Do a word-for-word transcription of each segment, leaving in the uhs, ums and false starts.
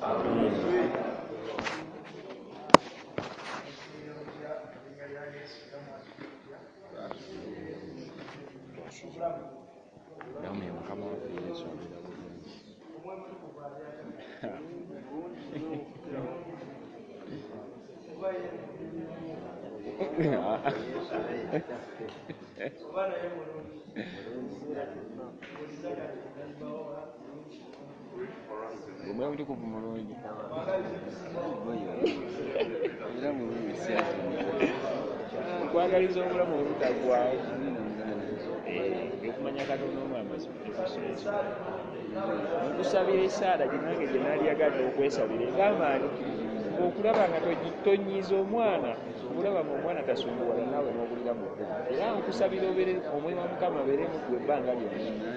Namwe Mukama waffe Yesu abeera bulungi. Omwe omutukuvu mulungi. Era mulungi kwagaliza obulamu obutagwawo okumanya Katonda omu amazima mukusabira esaala ginange gye naali yagadde okwesabira engamaani okulaba nga tonyiiza omwana okulaba nga omwana tasunguwala naawe n'obulira mu kkubo era nkusabira obeere omwoyo wa Mukama abeere mu ggwe ebbanga lyonna.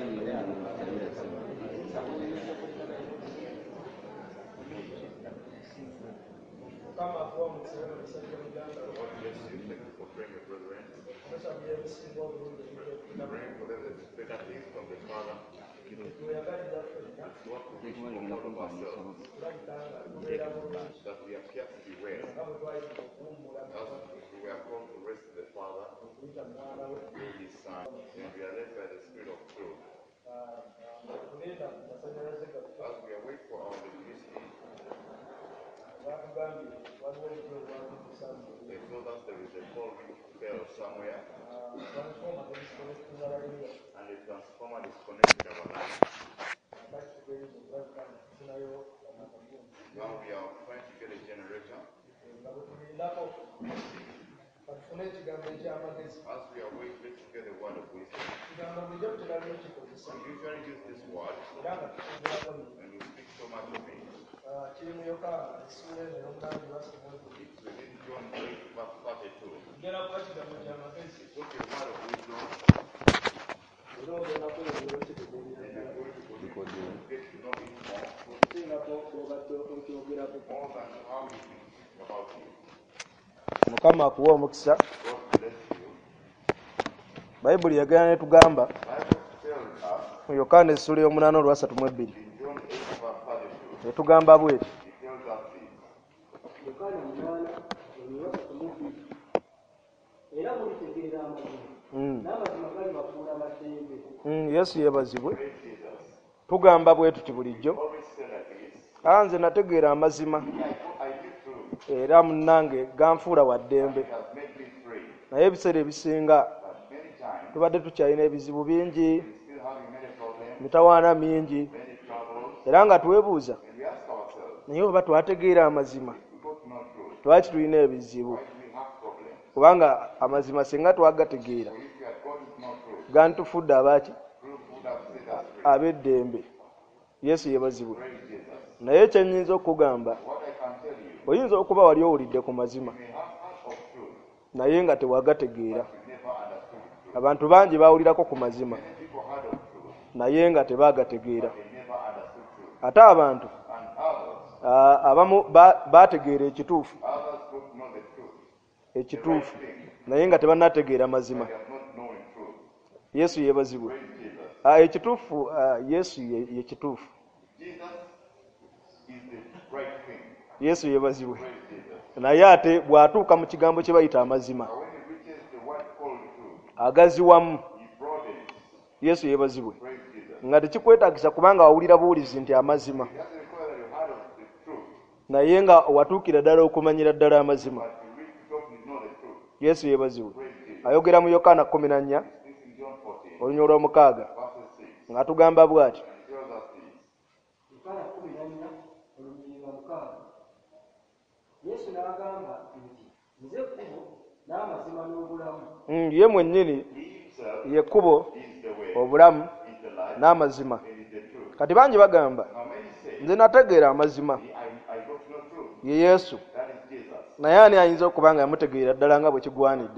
That we appear to be well, as we are called to rest the Father through His Son, and we are led by the Spirit of truth. As we await for our divinity, they told us there is a fall which fell somewhere, and a transformer disconnected our life. Now we are trying to get a generator. As we are waiting to get a word of wisdom, we usually use this word, and we speak so much of it. It's within John eight, verse thirty-two. It's not a word of wisdom. And we're going to get to know it more. More than how we think about you. Mukama akuwa omukisa. Bayibuli yagenda ne tugamba mu Yokaana essula y'omunaana olwa ssatu mu ebbiri etugamba bweti Yesu yeebazibwe tugamba bwe tuti bulijjo anze nategeera amazima era munnange ganfuula wa ddembe naye ebiseera ebisinga tubadde tukyalina ebizibu bingi mitawaana mingi era nga twebuuza naye oba twategeera amazima lwaki tulina ebizibu kubanga amazima singa twagategeera gantufudde abaki ab'eddembe. Yesu yeebazibwe. Naye kyenyinza okugamba oyinza okuba wali owulidde ku mazima naye nga tewagategeera. Abantu bangi bawulirako ku mazima naye nga tebaagategeera. Ate abantu abamu baategeera ekituufu ekituufu naye nga tebanategeera mazima. Yesu yeebazibwe. Ekituufu Yesu ye kituufu. Yesu yeebazibwe. Naye ate bw'atuuka mu kigambo kye bayita amazima agaziwamu Yesu yeebazibwe nga tekikwetaagisa kubanga wawulira buwulizi nti amazima naye nga watuukira ddala okumanyira ddala amazima. Yesu yeebazibwe. Ayogera mu Yokaana kumi na nnya olunywa olw'omukaaga ng'atugamba bw'ati Yesu n'agamba nti nze kkubo n'amazima n'obulamu. Ye mwennyini ye kkubo obulamu n'amazima. Kati bangi bagamba nze nategeera amazima ye Yesu naye ani ayinza okuba nga yamutegeera ddala nga bwe kigwanidde?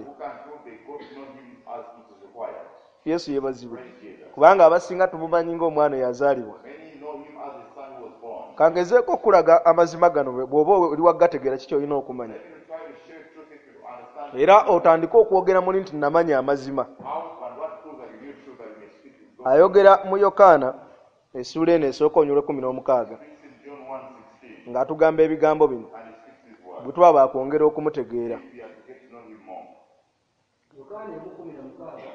Yesu yeebazibwe kubanga abasinga tumumanyi ng'omwana eyazaalibwa. Kangezeeko okulaga amazima gano bw'oba oli wagategeera kiki olina okumanya era otandike okwogera muli nti namanya amazima. Ayogera mu Yokaana essula eno esooka olunywa olw'ekkumi n'omukaaga ng'atugamba ebigambo bino and he speaks his word. bwe twaba akwongera okumutegeera. We have to get to know him more. yokaana emukumi na mukaaga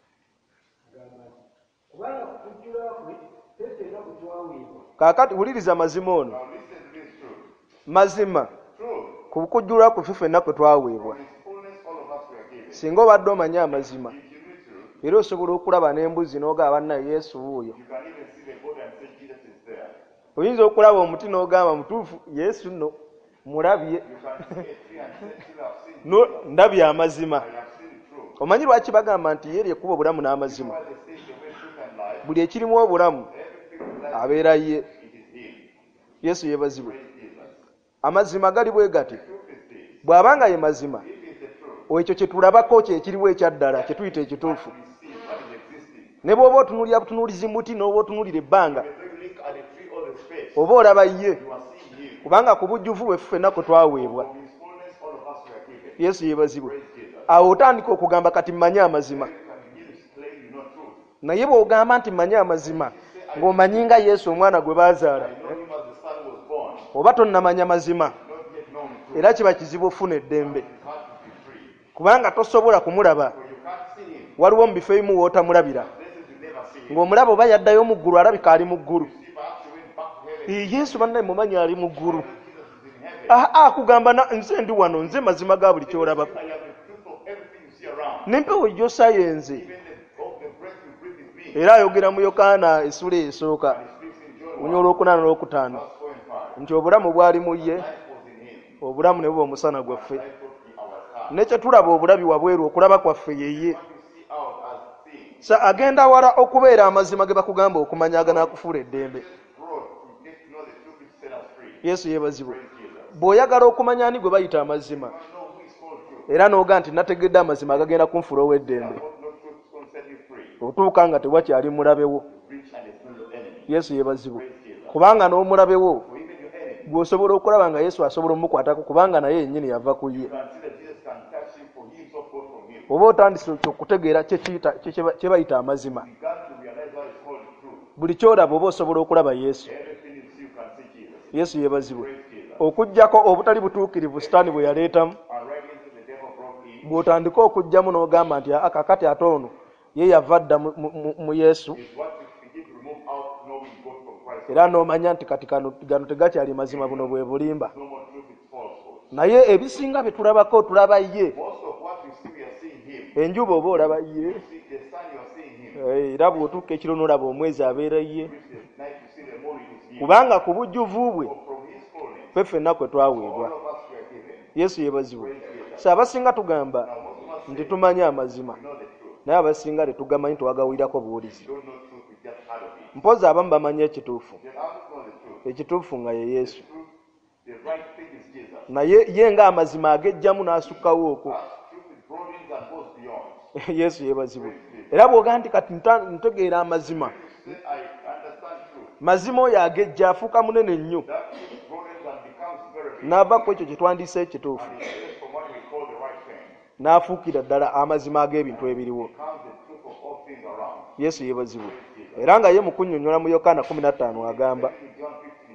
agamba nti kubanga kukujjula kwe feffe ennaku twaweebwa. Kaakati wuliriza mazima ono. Now listen to this truth. Mazima Truth. ku kukujjula kwe ffe ffenna kwe twaweebwa. From his fullness all of us were given. Singa obadde omanya amazima If you knew truth, era osobola okulaba n'embuzi n'ogamba naye Yesu wuuyo. you can even see the goat and say Jesus is there. Oyinza okulaba omuti n'ogamba mutuufu Yesu nno mulabye. You can see a tree and say, still have seen No, ndabye amazima. I have seen the truth. Omanyi lwaki bagamba nti ye lyekuba obulamu n'amazima? Why they say the way, truth and life, Buli ekirimu obulamu everything in life, abeera ye. it is him. Yesu yeebazibwe. Praise Jesus. Amazima gali bwe gati. Truth is this. Bw'abanga ye mazima, If it's the truth, ekyo kye tulabako kye ekiriwo ekyaddala kye tuyita ekituufu. we see what is existing. Ne bw'oba otunuulira butunuulizi muti n'oba otunuulira ebbanga, When you look at the tree or the space, oba olaba ye, you are seeing him. kubanga ku bujjuvu bwe ffenna kwe twaweebwa. From his fullness all of us were given. Yesu yeebazibwe. Praise Jesus. Awo otandika okugamba kati mmanyi amazima. You can begin to claim you know truth. Naye bw'ogamba nti mmanyi amazima, ng'omanyi nga Yesu omwana gwe baazaala, I know him as the son was born, oba tonnamanya mazima, not yet known truth. era kiba kizibu ofuna eddembe. It's hard to be free. Kubanga tosobola kumulaba, For you can't see him. waliwo mu bifo ebimu w'otamulabira. Places you never see him. Ng'omulaba oba yaddayo mu ggulu, alabika ali mu ggulu. See, perhaps you went back to heaven. Ee, Yesu bannaye mumanyi ali mu ggulu. Jesus is in heaven. Ah, ah, kugamba na- nze ndi wano, nze mazima ga buli kyolabako. I have the truth of everything you see around. N'empewo gy'osayenze. Even the, of the breath you breathe is being. Era ayogera mu Yokaana essula esooka, He speaks in John lunya one, olwokutaano n'olwokutaano, verse four and five. nti obulamu bwali mu ye, Life was in him. obulamu ne buba omusana gwaffe. Life was in our heart. Ne kye tulaba obulabi wabweru, okulaba kwaffe ye ye. What you see out as seeing. Sa agenda wala okubeera amazima ge bakugamba okumanya aganakufuula eddembe. Broad to get to know the truth which set us free. Yesu yeebazibwe. Praise Jesus. Bw'oyagala okumanya ani gwe bayita amazima, You know who is called truth. era n'oga nti nategedde amazima agagenda kunfuula ow'eddembe, What no truth is going to set you free. otuuka nga tewakyali mulabewo. Reach and it's not your enemy. Yesu yeebazibwe. Praise Jesus. Kubanga n'omulabewo For even your enemy, gw'osobola okulaba nga Yesu asobola omukwatako, kubanga naye yennyini yava ku ye. you can see that Jesus can touch him for he himself got from him. Oba otandise okutegeera kye kiyita- kye- kye ba- kye bayita amazima, You began to realize what is called truth. buli kyolaba oba osobola okulaba Yesu. Everything you see, you can see Jesus. Yesu yeebazibwe. Praise Jesus. Okuggyako obutali butuukirivu sitaani bwe yaleetamu, And right into the devil brought in bw'otandika okugjamu n'ogamba nti "Ah, kakati ate ono ye yava dda mu- mu- mu- mu Yesu," is what you begin to remove out, knowing God from Christ. era n'omanya nti kati kano gano tegakyali mazima, buno bwe bulimba. No more truth, it's falsehood. Naye ebisinga bye tulabako tulaba ye. Most of what you see, we are seeing him. Enjuba oba olaba ye, You see the sun, you are seeing him. Eh, era bw'otuuka ekiro n'olaba omwezi abeera ye. Which is night, you see the moon, it is him. Kubanga ku bujjuvu bwe For from his fullness, ffe ffenna kwe all twaweebwa. of us were given. Yesu yeebazibwe. So abasinga tugamba Now, most of us nti tumanyi amazima, know the truth. naye abasinga tetugamanyi, twagawulirako buwulizi. Don't know truth, we just heard of it. Mpozi abamu bamanyi ekituufu, Then others know the truth. ekituufu nga ye Yesu. Truth, the right thing is Jesus. Naye ye ng'amazima agejjamu n'asukkawo okwo. As truth is broadens and goes beyond. Yesu yeebazibwe. Era bw'ogaa nti kati nta- ntegeera amazima, You say, I understand truth. mazima oyo agejja afuuka munene nnyo, That truth broadens and becomes very big. n'ava ku ekyo kye twandiise ekituufu, And it changes from what we call the right thing. n'afuukira ddala amazima ag'ebintu ebiriwo. Becomes the truth of all things around. Yesu yeebazibwe. Era nga ye mu kunnyonnyola mu Yokaana kumi na ttaano agamba, In John fifteen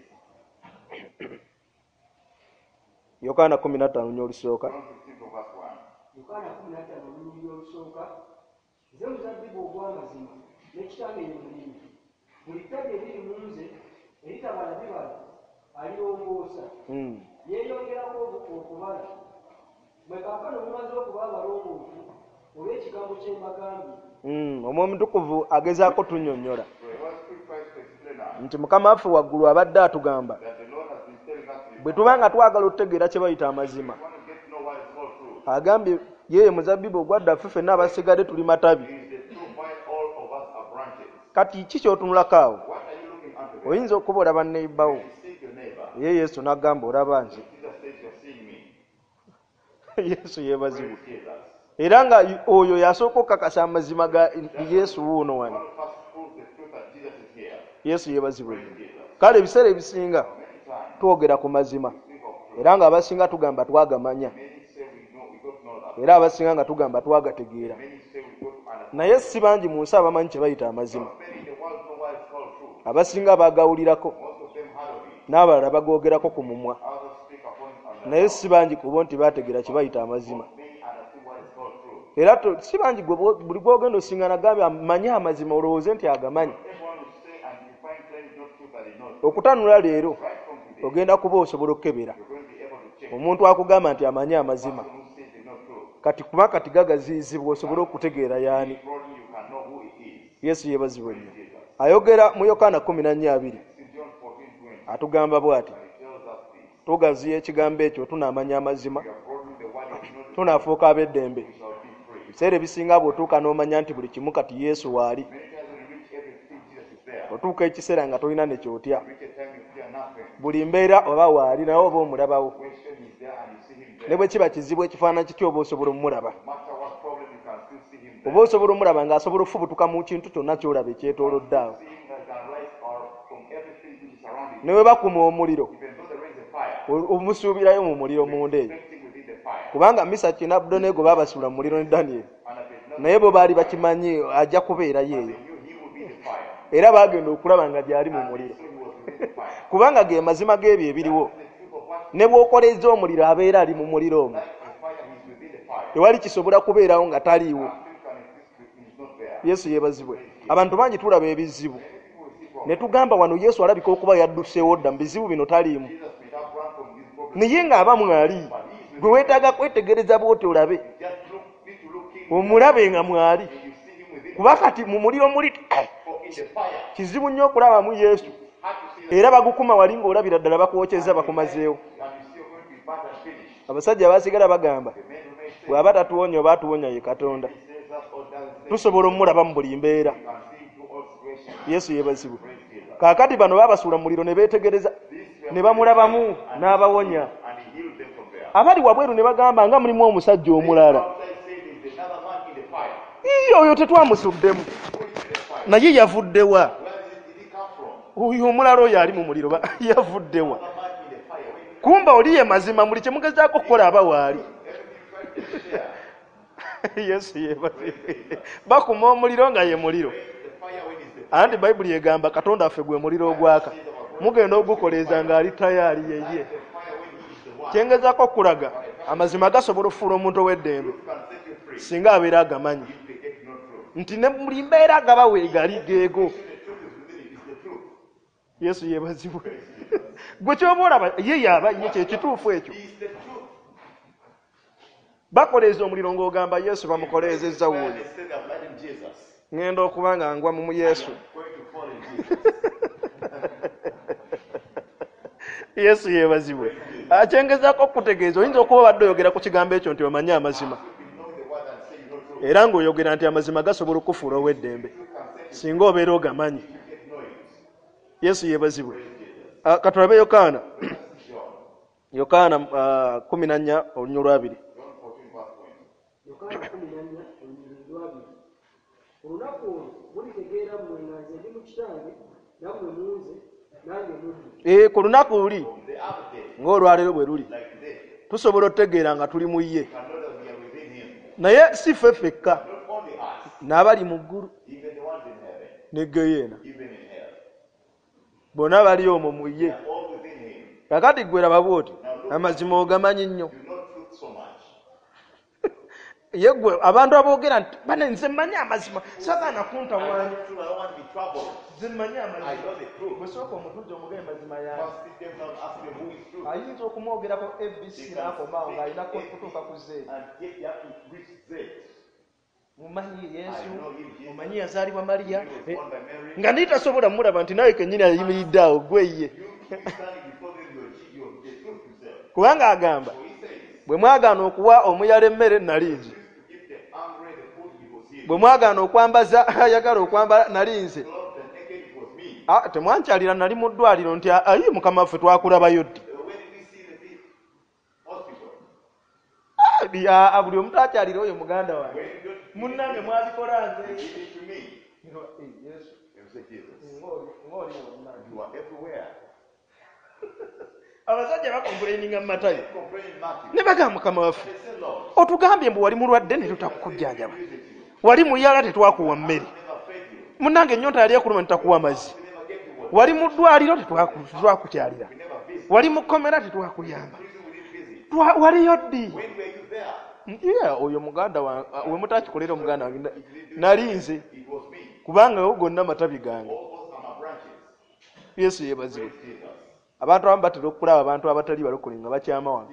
it says, Yokaana kumi na ttaano nnyo olusooka, John fifteen from verse one. yokaana kumi na ttaano olunyiriri olusooka nze muzabbibu ogw'amazima n'ekitange ye mulimi buli ttagi eriri mu nze eritabala bibala alirongoosa Mm. yeeyongerako okubala mwe kaakano mumaze okuba abalongoofu olw'ekigambo kye mbagambye. Mm. Omwoyo Mutukuvu agezaako tunnyonnyola So he was quick first to explain us nti Mukama waffe waggulu abadde atugamba that the Lord has been telling us if bwe tuba nga twagala okutegeera kye bayita amazima, you want to get to know what is called truth, agambye ye muzabbibu ogwadda ffe ffenna abasigadde tuli matabi. it is the truth why all of us are branches. Kati ki ky'otunulako awo? What are you looking unto? Then? Oyinza okuba olaba nneyibawo, You seek your neighbor. ye Yesu n'agamba olaba nze. Jesus says you're seeing me. Yesu yeebazibwe. Praise Jesus. Era nga oyo yasooka okukakasa amazima ga Yesu wuuno wano. One of us proves the truth that Jesus is here. Yesu yeebazibwe. Praise Jesus. Kale ebiseera ebisinga Many times twogera ku mazima, we speak of truth. era ng'abasinga tugamba twagamanya, Many say we know we don't know that. era abasinga nga tugamba twagategeera. Many say we don't understand. Naye si bangi mu nsi abamanyi kye bayita amazima. Not many in the world know what is called truth. Abasinga baagawulirako, Most of them heard of it. n'abalala bagoogerako ku mumwa Others speak upon it on naye si bangi ku bo nti baategera kye bayita amazima Many understood what is called truth. era to- si bangi gwe bwo- buli gwogenda osingana gambe amanyi amazima olowooze nti agamanyi Everyone will say and define claims not true, but they know. okutanula leero Right from today, ogenda kuba osobola okukebera you're going to be able to check. omuntu akugamba nti amanyi amazima Who says they know truth? kati kuba kati gagaziyizibwa osobole okutegeera yaani Probably you can know who it is. yesu yeebazibwa nnyo ayogera mu yokaana kumi na nnya abiri In John fourteen twenty, atugamba bw'ati it tells us this. tugaziya ekigambo ekyo tunaamanya amazima You have brought me the word of knowledge, tunaafuuka ab'eddembe you shall be free. ebiseera ebisinga bw'otuuka n'omanya nti buli kimu kati yesu waali Many times when you reach everything, Jesus is there. otuuka ekiseera nga tolina ne kyotya Reach a time you fear nothing. buli mbeera oba waali naye oba omulabawo Question is there and you see him ne there. bwe kiba kizibu ekifaanana kitya oba osobola omulaba No matter what problem, you can still see him there. oba osobola omulaba ng'asobola okufubutuka mu kintu kyonna ky'olaba ekyetoolodde awo See him that can rise or from everything which is around you. ne bwe bakuma omuliro Even though there is a fire, o- omusuubirayo mu muliro munda eyo expecting within the fire. kubanga misaki ne abudonego baabasuula mu muliro ne danyeri And if it's not, naye bo baali bakimanyi ajja kubeerayo eyo they knew he would be the fire. era baagenda okulaba nga gyali mu muliro So he was within the fire. kubanga ge mazima g'ebyo ebiriwo The truth of what ne bw'okoleza omuliro abeera ali mu muliro omwo the fire is within the fire. tewali kisobola kubeerawo nga taliiwo Nothing can exist if he is not there. yesu yeebazibwe abantu bangi tulaba ebizibu ne tugamba wano yesu alabika okuba yadduseewo dda mu bizibu bino taliimu Jesus may have run from this problem. naye ng'aba mwali gwe weetaaga kwetegereza bwoti olabe Just look, need to look in. omulabe nga mwali You see him within. kuba kati mu muliro muli For in the fire, kizibu nnyo okulabamu yesu hard to see era bagukuma wali ng'olabira ddala bakwokeza bakumazeewo and you see you're going to be bad and finished. abasajja baasigala bagamba The men who may say, bw'aba tatuwonya oba atuwonya ye katonda he says that or doesn't say, tusobola omulaba mu buli mbeera you can see him through all situations. yesu yeebazibwe Praise Jesus. kaakati bano baabasuula mu muliro ne beetegereza ne bamulabamu n'abawonya And he healed them from there. abali wabweru ne bagamba nga mulimu omusajja omulala Outside said there's another man in the fire. Ii, oyo tetwamusuddemu Who is in the fire? naye yavuddewa Where did, did he come from? oyo omulala oyo ali mu muliro ba- yavuddewa Another man in the fire. When kumba oli ye mazima buli kye mugezaako okukola aba waali everything is there. yesu yeebazibwe bakuma omuliro nga ye muliro The fire when is the anti bayibuli egamba katonda affe gwe muliro ogwaka mugenda ogukoleeza ng'ali tayaali yeye fire when he is the one kyengezaako okulaga amazima gasobola okufuula omuntu ow'eddembe who can set you free. singa abeera agamanyi If they get no truth. nti ne buli mbeera gaba weegali geego The truth is within it. It's the truth. yesu yeebazibwe gwe kyoba olaba ye yaba ye kyekituufu ekyo He is the truth. bakoleeza omuliro ng'ogamba yesu bamukoleezezza Where wuuyo they say they're blood in Jesus. ŋŋenda okuba nga ngwa mu yesu Going to fall in Jesus. yesu yeebazibwe akyengezaako okutegeeza oyinza okuba badde oyogera ku kigambo ekyo nti omanyi amazima You know the word and say you know truth. era ng'oyogera nti amazima gasobola okufuula ow'eddembe singa obeera ogamanyi yesu yeebazibwe Ah, katulabe yokaana yokaana ah, kumi na nnya olunya olwabiri John fourteen verse twenty. yokaana kumi na nnya olunyiriri lwabiri olunaku olwo mulitegeera mmwe nga nze ndi mu kitange nammwe munze nange muddu Eh, ku lunaku luli The other day, ng'olwaleero bwe luli like today, tusobola okutegeera nga tuli mu ye can know that we are within him. naye si ffe ffekka Not only us, n'abali mu ggulu even the ones in heaven, ne geyeena even in hell. bonna bali omwo mu ye They are all within him. kakati gwe laba bw'oti amazima ogamanyi nnyo You know truth so much. ye gwe abantu aboogera nti bane nze mmanyi amazima sagaana kuntawaanya I don't want to be troubled. nze mmanyi I amazima know the truth. bwe sooka omutujja omugee mazima yaani First sit them down, ask them who is truth. ayinza okumwogerako abc n'akomaawo ng'alina kutuuka ku zeeri And yet you have to reach there. mumanyi yesu I know him, Jesus. omanyi yazaalibwa mariya He was Eh, born by Mary. nga ndi tasobola mulaba nti nawe kennyini ayimiridde awo gweye You standing before them, you're you're the truth yourself. kubanga agamba So he says, bwe mwagaana okuwa omuyala emmere nali nze to give the hungry the food, it was him. bwe mwagaana okwambaza ayagala okwambala nali nze Clothed and naked, it was me. Ah, temwankyalira nali mu ddwaliro nti ayi mukama waffe twakulabayo ddi Uh, Where did we see the thief? Hospital. Ah, bi- ah, ah, buli omuntu akyalira oyo muganda wange When you don't munnange mwabikola nze give it to me, Nga, eh, Yesu, you say, Jesus, ng'oli- ng'oli wonna. you are everywhere. abasajja bakompuleininga mu matayo Complaining Matthew. ne bagamba mukama waffe They say, Lord, otugambye mbu wali mulwadde ne tutakukujjanjaba wali muyala tetwakuwa mmere never fed you. munnange ennyonta yali ekuluma ne takuwa mazzi We never gave you wali mu ddwaliro tetwakukyalira, wali mu kkomera tetwakuyamba, waliyo ddi? Oyo muganda we mutakikolera omuganda wange nali nze, kubanga wo gonna matabi gange. Yesu yeebazibwe. Abantu abamu batera okulaba abantu abatali balokole nga bakyama wange,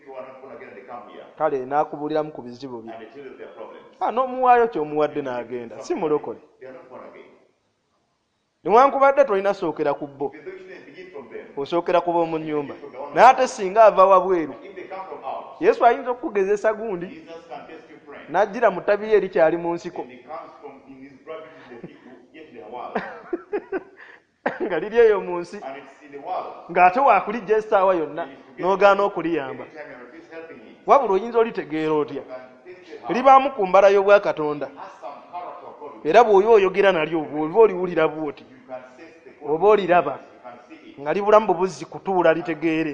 kale naakubuliramu ku bizibu bye, n'omuwaayo ky'omuwadde n'agenda, si mulokole. Newankubadde tolina sookera ku bo, osookera kuba mu nnyumba, naye ate singa ava wabweru, Yesu ayinza okukugezesa gundi n'ajjira mu ttabi lye erikyali mu nsiko nga liri eyo mu nsi, ng'ate waakulijja essaawa yonna n'ogaana okuliyamba. Wabula oyinza olitegeera otya? Libaamu ku mbala y'obwa Katonda, era bw'oyo oyogera nalyo bw'oba oliwulira bw'oti, oba oliraba nga libulamu bubuzzi kutuula litegeere.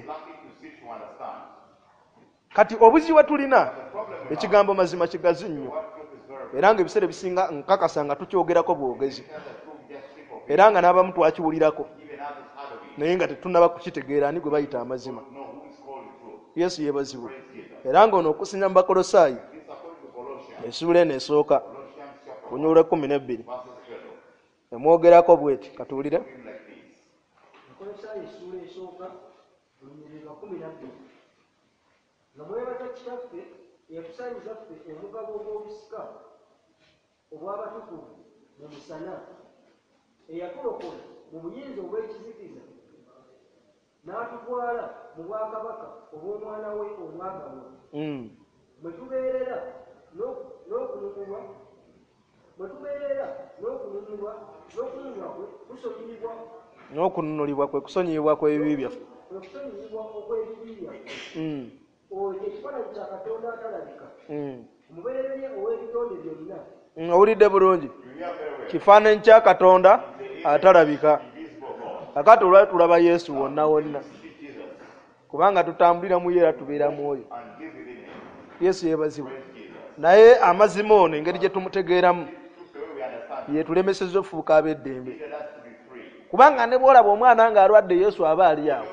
Kati obuzi we tulina, ekigambo mazima kigazi nnyo, era nga ebiseera ebisinga nkakasa nga tukyogerako bwogezi, era nga n'abamu twakiwulirako naye nga tetunnaba kukitegeera ani gwe bayita amazima. Yesu yeebazibwe. Era ng'ono okusinja mu Bakolosaayi essuula eno esooka bunyolo ekkumi n'ebbiri emwogerako bweti, katuwulire. Bakolosaayi essuula esooka bunyolo bwa kkumi na bbiri. Nga mwebaza kitaffe eyatusanyuza ffe omugabo ogw'obusika obw'abatukuvu mu musana, eyatulokola mu buyinza obw'ekizikiza n'atutwala mu bwakabaka obw'omwana we omwagalwa, mwe tubeerera n'okununulwa mwe tubeerera n'okununulwa n'okununulwa kwe kusonyiyibwa n'okununulibwa kwe kusonyiyibwa kw'ebibi byaffe, kwe kusonyiyibwa okw'ebibi byaffe. Oyo ekifaananyi kya Katonda atalabika, omubeererye ow'ebitonde byonna. Owulidde bulungi? Kifaananyi kya Katonda atalabika. Kakati olwali tulaba Yesu wonna wonna, kubanga tutambulira mu ye era tubeera mu oyo. Yesu yeebazibwe. Naye amazima ono engeri gye tumutegeeramu yetulemesezza okufuuka ab'eddembe, kubanga ne bw'olaba omwana ng'alwadde Yesu aba ali awo,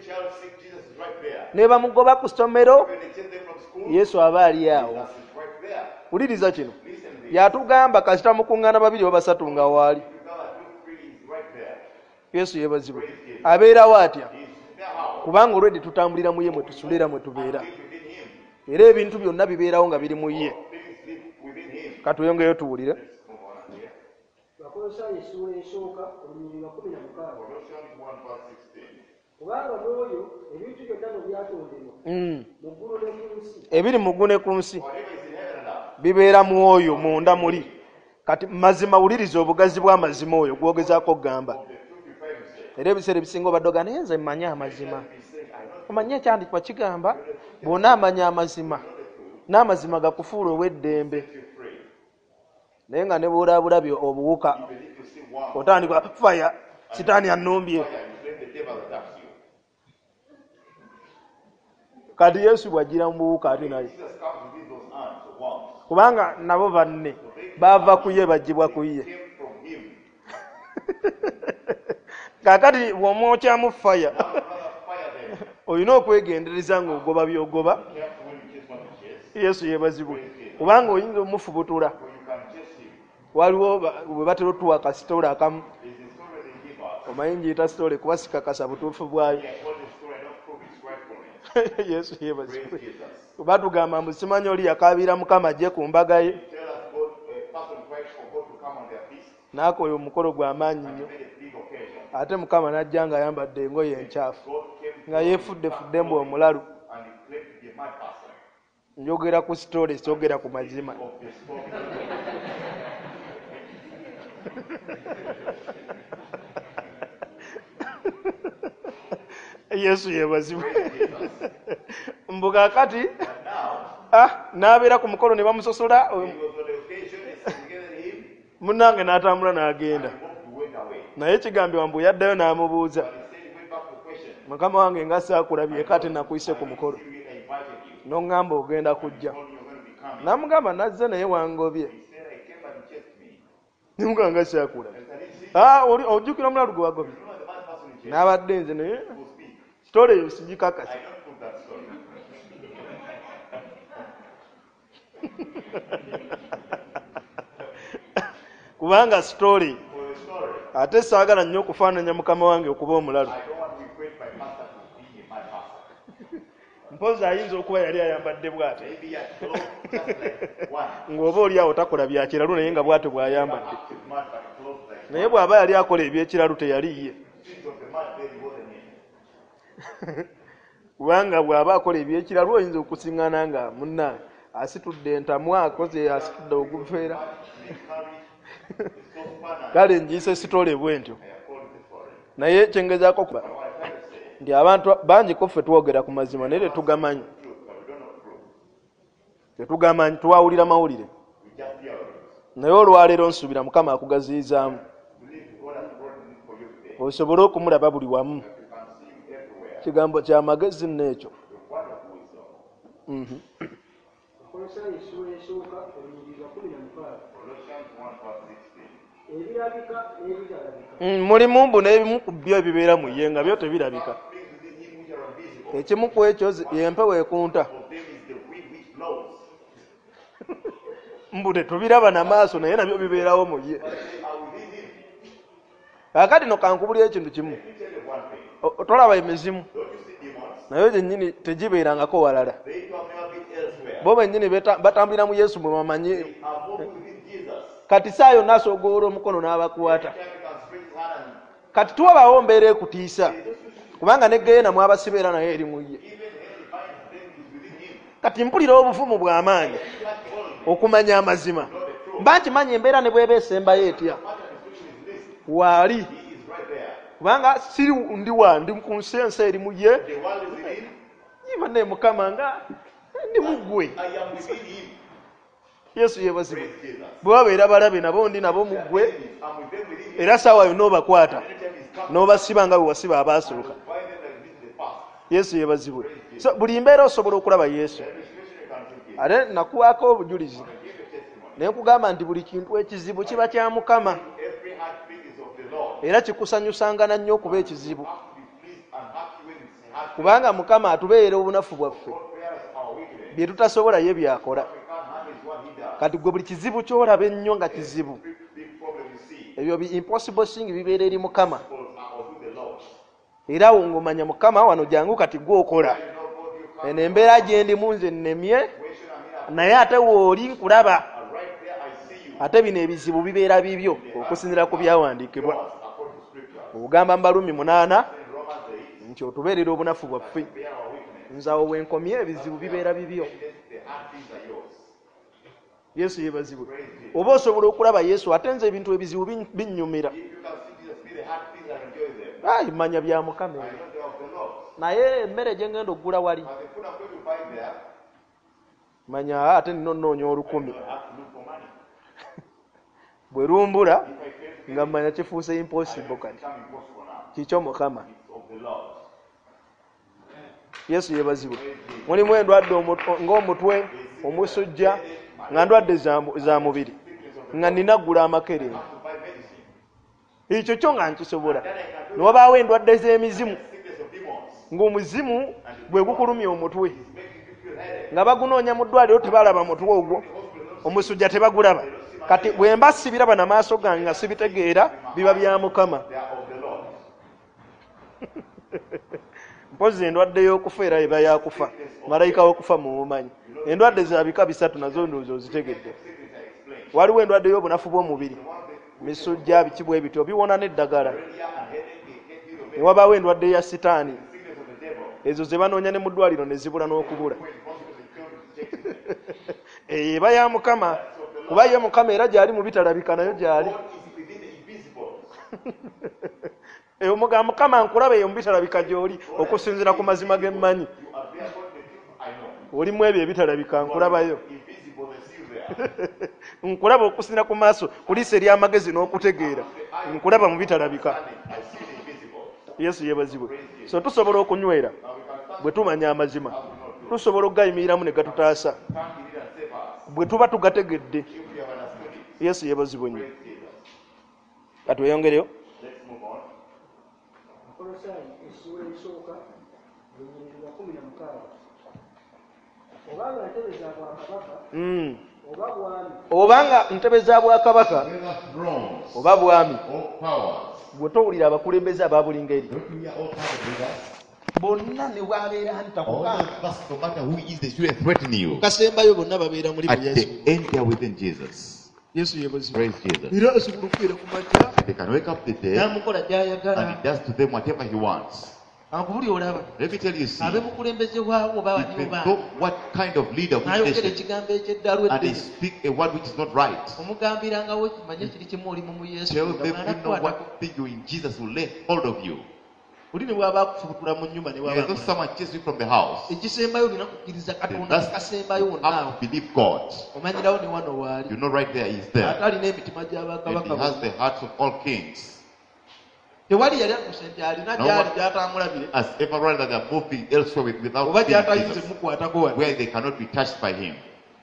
ne bamugoba ku ssomero Yesu aba ali awo. Wuliriza kino, yatugamba kasita mukuŋŋaana babiri oba basatu nga waali. Yesu yeebazibwe. Abeerawo atya? Kubanga olwedde tutambulira mu ye mwe tusulira mwe tubeera, era ebintu byonna bibeerawo nga biri mu ye. Katuyongeyo tuwulire. Bakolosaayi essuula esooka olunyiriri lwa kkumi na mukaaga. Kubanga n'oyo ebintu byonna bwe byatondebwa mu ggulu ne ku nsi, ebiri mu ggulu ne ku nsi bibeera mu oyo munda muli. Kati mazima wuliriza obugazi bw'amazima oyo gwogezaako okugamba. Era ebiseera ebisinga obadde ogamba naye nze mmanyi amazima. Omanyi ekyandikwa kigamba bw'onaamanya amazima n'amazima gakufuula ow'eddembe. Naye nga ne bw'olaabulabye obuwuka otandika faya, sitaani annumbye. Kati Yesu bw'ajjira mu buwuka ate naye, kubanga nabo banne baava ku ye baggyibwa ku ye. Kaakati bw'omwokyamu faya olina okwegendereza ng'ogoba by'ogoba. Yesu yeebazibwe, kubanga oyinza omufubutula. Waliwo bwe batera otuwa kasitole akamu, omanyi ngiyita sitole kuba sikakasa butuufu bwayo. Yesu yeebazibwe. Batugamba mbu simanyi oli yakaabira Mukama ajje ku mbaga ye, n'akola omukolo gw'amaanyi nnyo, ate Mukama n'ajja ng'ayambadde engoye enkyafu nga yeefudde-fudde mbu omulalu. Njogera ku sitole, soogera ku mazima. Yesu yeebazibwe. Mbu kaakati n'abeera ku mukolo ne bamusosola, munnange n'atambula n'agenda. Naye ekigambibwa mbu yaddayo n'amubuuza, Mukama wange nga saakulabye kati nakuyise ku mukolo, n'oŋŋamba ogenda kujja. N'amugamba nazze naye wangobye. Nimugamba nga saakulabye. Ojjukira omulalu gwe wagobye? n'abadde nze naye story eyo sigikakasa. I don't put that story. Kubanga story For the story, ate saagala nnyo okufaananya mukama wange okuba omulalu. I don't want to equate my pastor to being a mad pastor. Mpozi ayinza okuba yali ayambadde bw'ate Maybe I clothes just like one. ng'oba oli awo takola bya kiralu naye nga bw'ate bw'ayambadde, Active mad, but clothes like naye bw'aba yali akola ebyekiralu teyaliye. sins of the mad, then he wasn't in. Kubanga bw'aba akola ebyekiralu oyinza okusiŋŋana nga munna asitudde entamu akoze asitudde ogufeera. Kale njiise sitole bwe ntyo, naye kyengezaako kuba nti abantu bangi ko ffe twogera ku mazima naye tetugamanyi, tetugamanyi twawulira mawulire. Naye olwaleero nsuubira Mukama akugaziyizaamu osobole okumulaba buli wamu. Kigambo kya magezi n'ekyo. Kolosaayi essula esooka oluyigirizwa kumi na mukaaga. Ebirabika n'ebitalabika. Mulimu mbu n'ebimu ku byo ebibeera mu ye nga byo tebirabika. Ekimu ku ekyo y'empewo ekunta. Mbu tetubiraba na maaso naye nabyo bibeerawo mu ye. Kaakati no kankubulira ekintu kimu. Tolaba emizimu nayo gyennyini tegibeerangako walala. Bo bennyini batambulira mu Yesu bwe bamanyi. Kati saa yonna asogoora omukono n'abakwata. Kati tuwabawo mbeera ekutiisa kubanga ne Geena mwabasibeera naye eri mu ye. Kati mpulira obufumu bw'amaanyi okumanya amazima. Mba nkimanyi embeera ne bw'eba esembayo etya waali, kubanga siri ndi wandi ku nsi ensi eri mu ye. Yiba ne Mukama nga ndi muggwe. Yesu yebazibwe. Bwe babeera balabe nabo ndi nabo muggwe, era saawa yonna obakwata n'obasiba nga bwe wasiba abaasooka. Yesu yebazibwe. So buli mbeera osobola okulaba Yesu. Ate nakuwaako obujulizi ne nkugamba nti buli kintu ekizibu kiba kya Mukama era kikusanyusangana nnyo okuba ekizibu, kubanga Mukama atubeera obunafu bwaffe bye tutasobola ye byakola. Kati gwe buli kizibu kyolaba ennyo nga kizibu, ebyo bi impossible thing bibeera eri Mukama, era ng'omanya Mukama wano jangu kati gwokola. Eno embeera gye ndimu nze nnemye, naye ate wooli nkulaba. Ate bino ebizibu bibeera bibyo okusinziira ku byawandiikibwa. Obugamba mu Balumi munaana nti otubeerera obunafu bwaffe. Nze awo wenkomye ebizibu bibeera bibyo. Yesu yebazibwe. Oba osobola okulaba Yesu ate nze ebintu ebizibu binnyumira. Ayi manya bya Mukama. Naye emmere gye ngenda okugula wali manya ate nino nnoonya olukumi. Bwe lumbula nga mmanya kifuuse impossible kati kikyo Mukama. Yesu yebazibwe. Mulimu endwadde ng'omutwe, omusujja, nga ndwadde za mubiri, nga ninagula amakerenda. Ekyo kyo nga nkisobola. Ne wabaawo endwadde z'emizimu, ng'omuzimu bwe gukulumya omutwe nga bagunoonya mu ddwaliro tebalaba mutwe ogwo, omusujja tebagulaba. Kati bwe mba sibiraba na maaso gange nga sibitegeera, biba bya Mukama. Mpozi endwadde y'okufa era eba yakufa, malayika w'okufa mumumanyi. Endwadde za bika bisatu nazo ndowooza ozitegedde. Waliwo endwadde y'obunafu bw'omubiri, misujja, biki bwe bityo biwona n'eddagala. Ne wabaawo endwadde ya sitaani, ezo ze banoonya ne mu ddwaliro ne zibula n'okubula. Eba ya Mukama, kuba ye Mukama era gyali mu bitalabika nayo gyali. Eyo muga Mukama nkulaba eyo mu bitalabika gy'oli okusinziira ku mazima ge mmanyi. Olimu ebyo ebitalabika nkulabayo. Nkulaba okusinziira ku maaso ku liiso ery'amagezi n'okutegeera. Nkulaba mu bitalabika. Yesu yebazibwe. So tusobola okunywera bwe tumanya amazima. Tusobola okugayimiriramu ne gatutaasa bwe tuba tugategedde. Yesu yebazibwe nnyo. Kati weyongereyo. Abakolosayi essuula esooka lunyiriri lwa kumi na mukaaga. Obanga ntebe za bwakabaka oba bwami obanga ntebe za bwakabaka whether thrones oba bwami or powers, bwe towulira abakulembeze aba buli ngeri don't you hear all kinds of leaders? bonna ne bwabeera All ntakugamba those pastors, no matter who is, they shouldn't threaten you. kasembayo bonna babeera muri At mu Yesu. the end, they are within Jesus. Yesu yebazibu. Praise Jesus. Era asobola okubeera ku makya And they can wake up the day n'amukola and gy'ayagala. he does to them whatever he wants. Ankubuli olaba Let me tell you, see, abebukulembeze bwawo oba even banyuba though what kind of leader we nayogera nation, ekigambo ekyeddalu and they eddene speak a word which is not right, omugambirangawo kimanye kiri kimu olimu mu Yesu tell nga them you know bw'anakukwatako. what thing you in Jesus will lay hold of you. Oli ne bw'aba akufubutula mu nnyumba ne As though waba someone chased you from the house. ekisembayo olina kukkiriza katonda That's kasembayo You wonna have to believe God. omanyirawo ne wano waali You know right there he is ate there. alina emitima And gy'abakabaka he has bonna. the hearts of all kings. tewali yali akuse nti alina No gyali one- gy'atamulabire As everyone that they are moving elsewhere with, without oba seeing gy'atayinza Jesus, mukwatako wano. where they cannot be touched by him.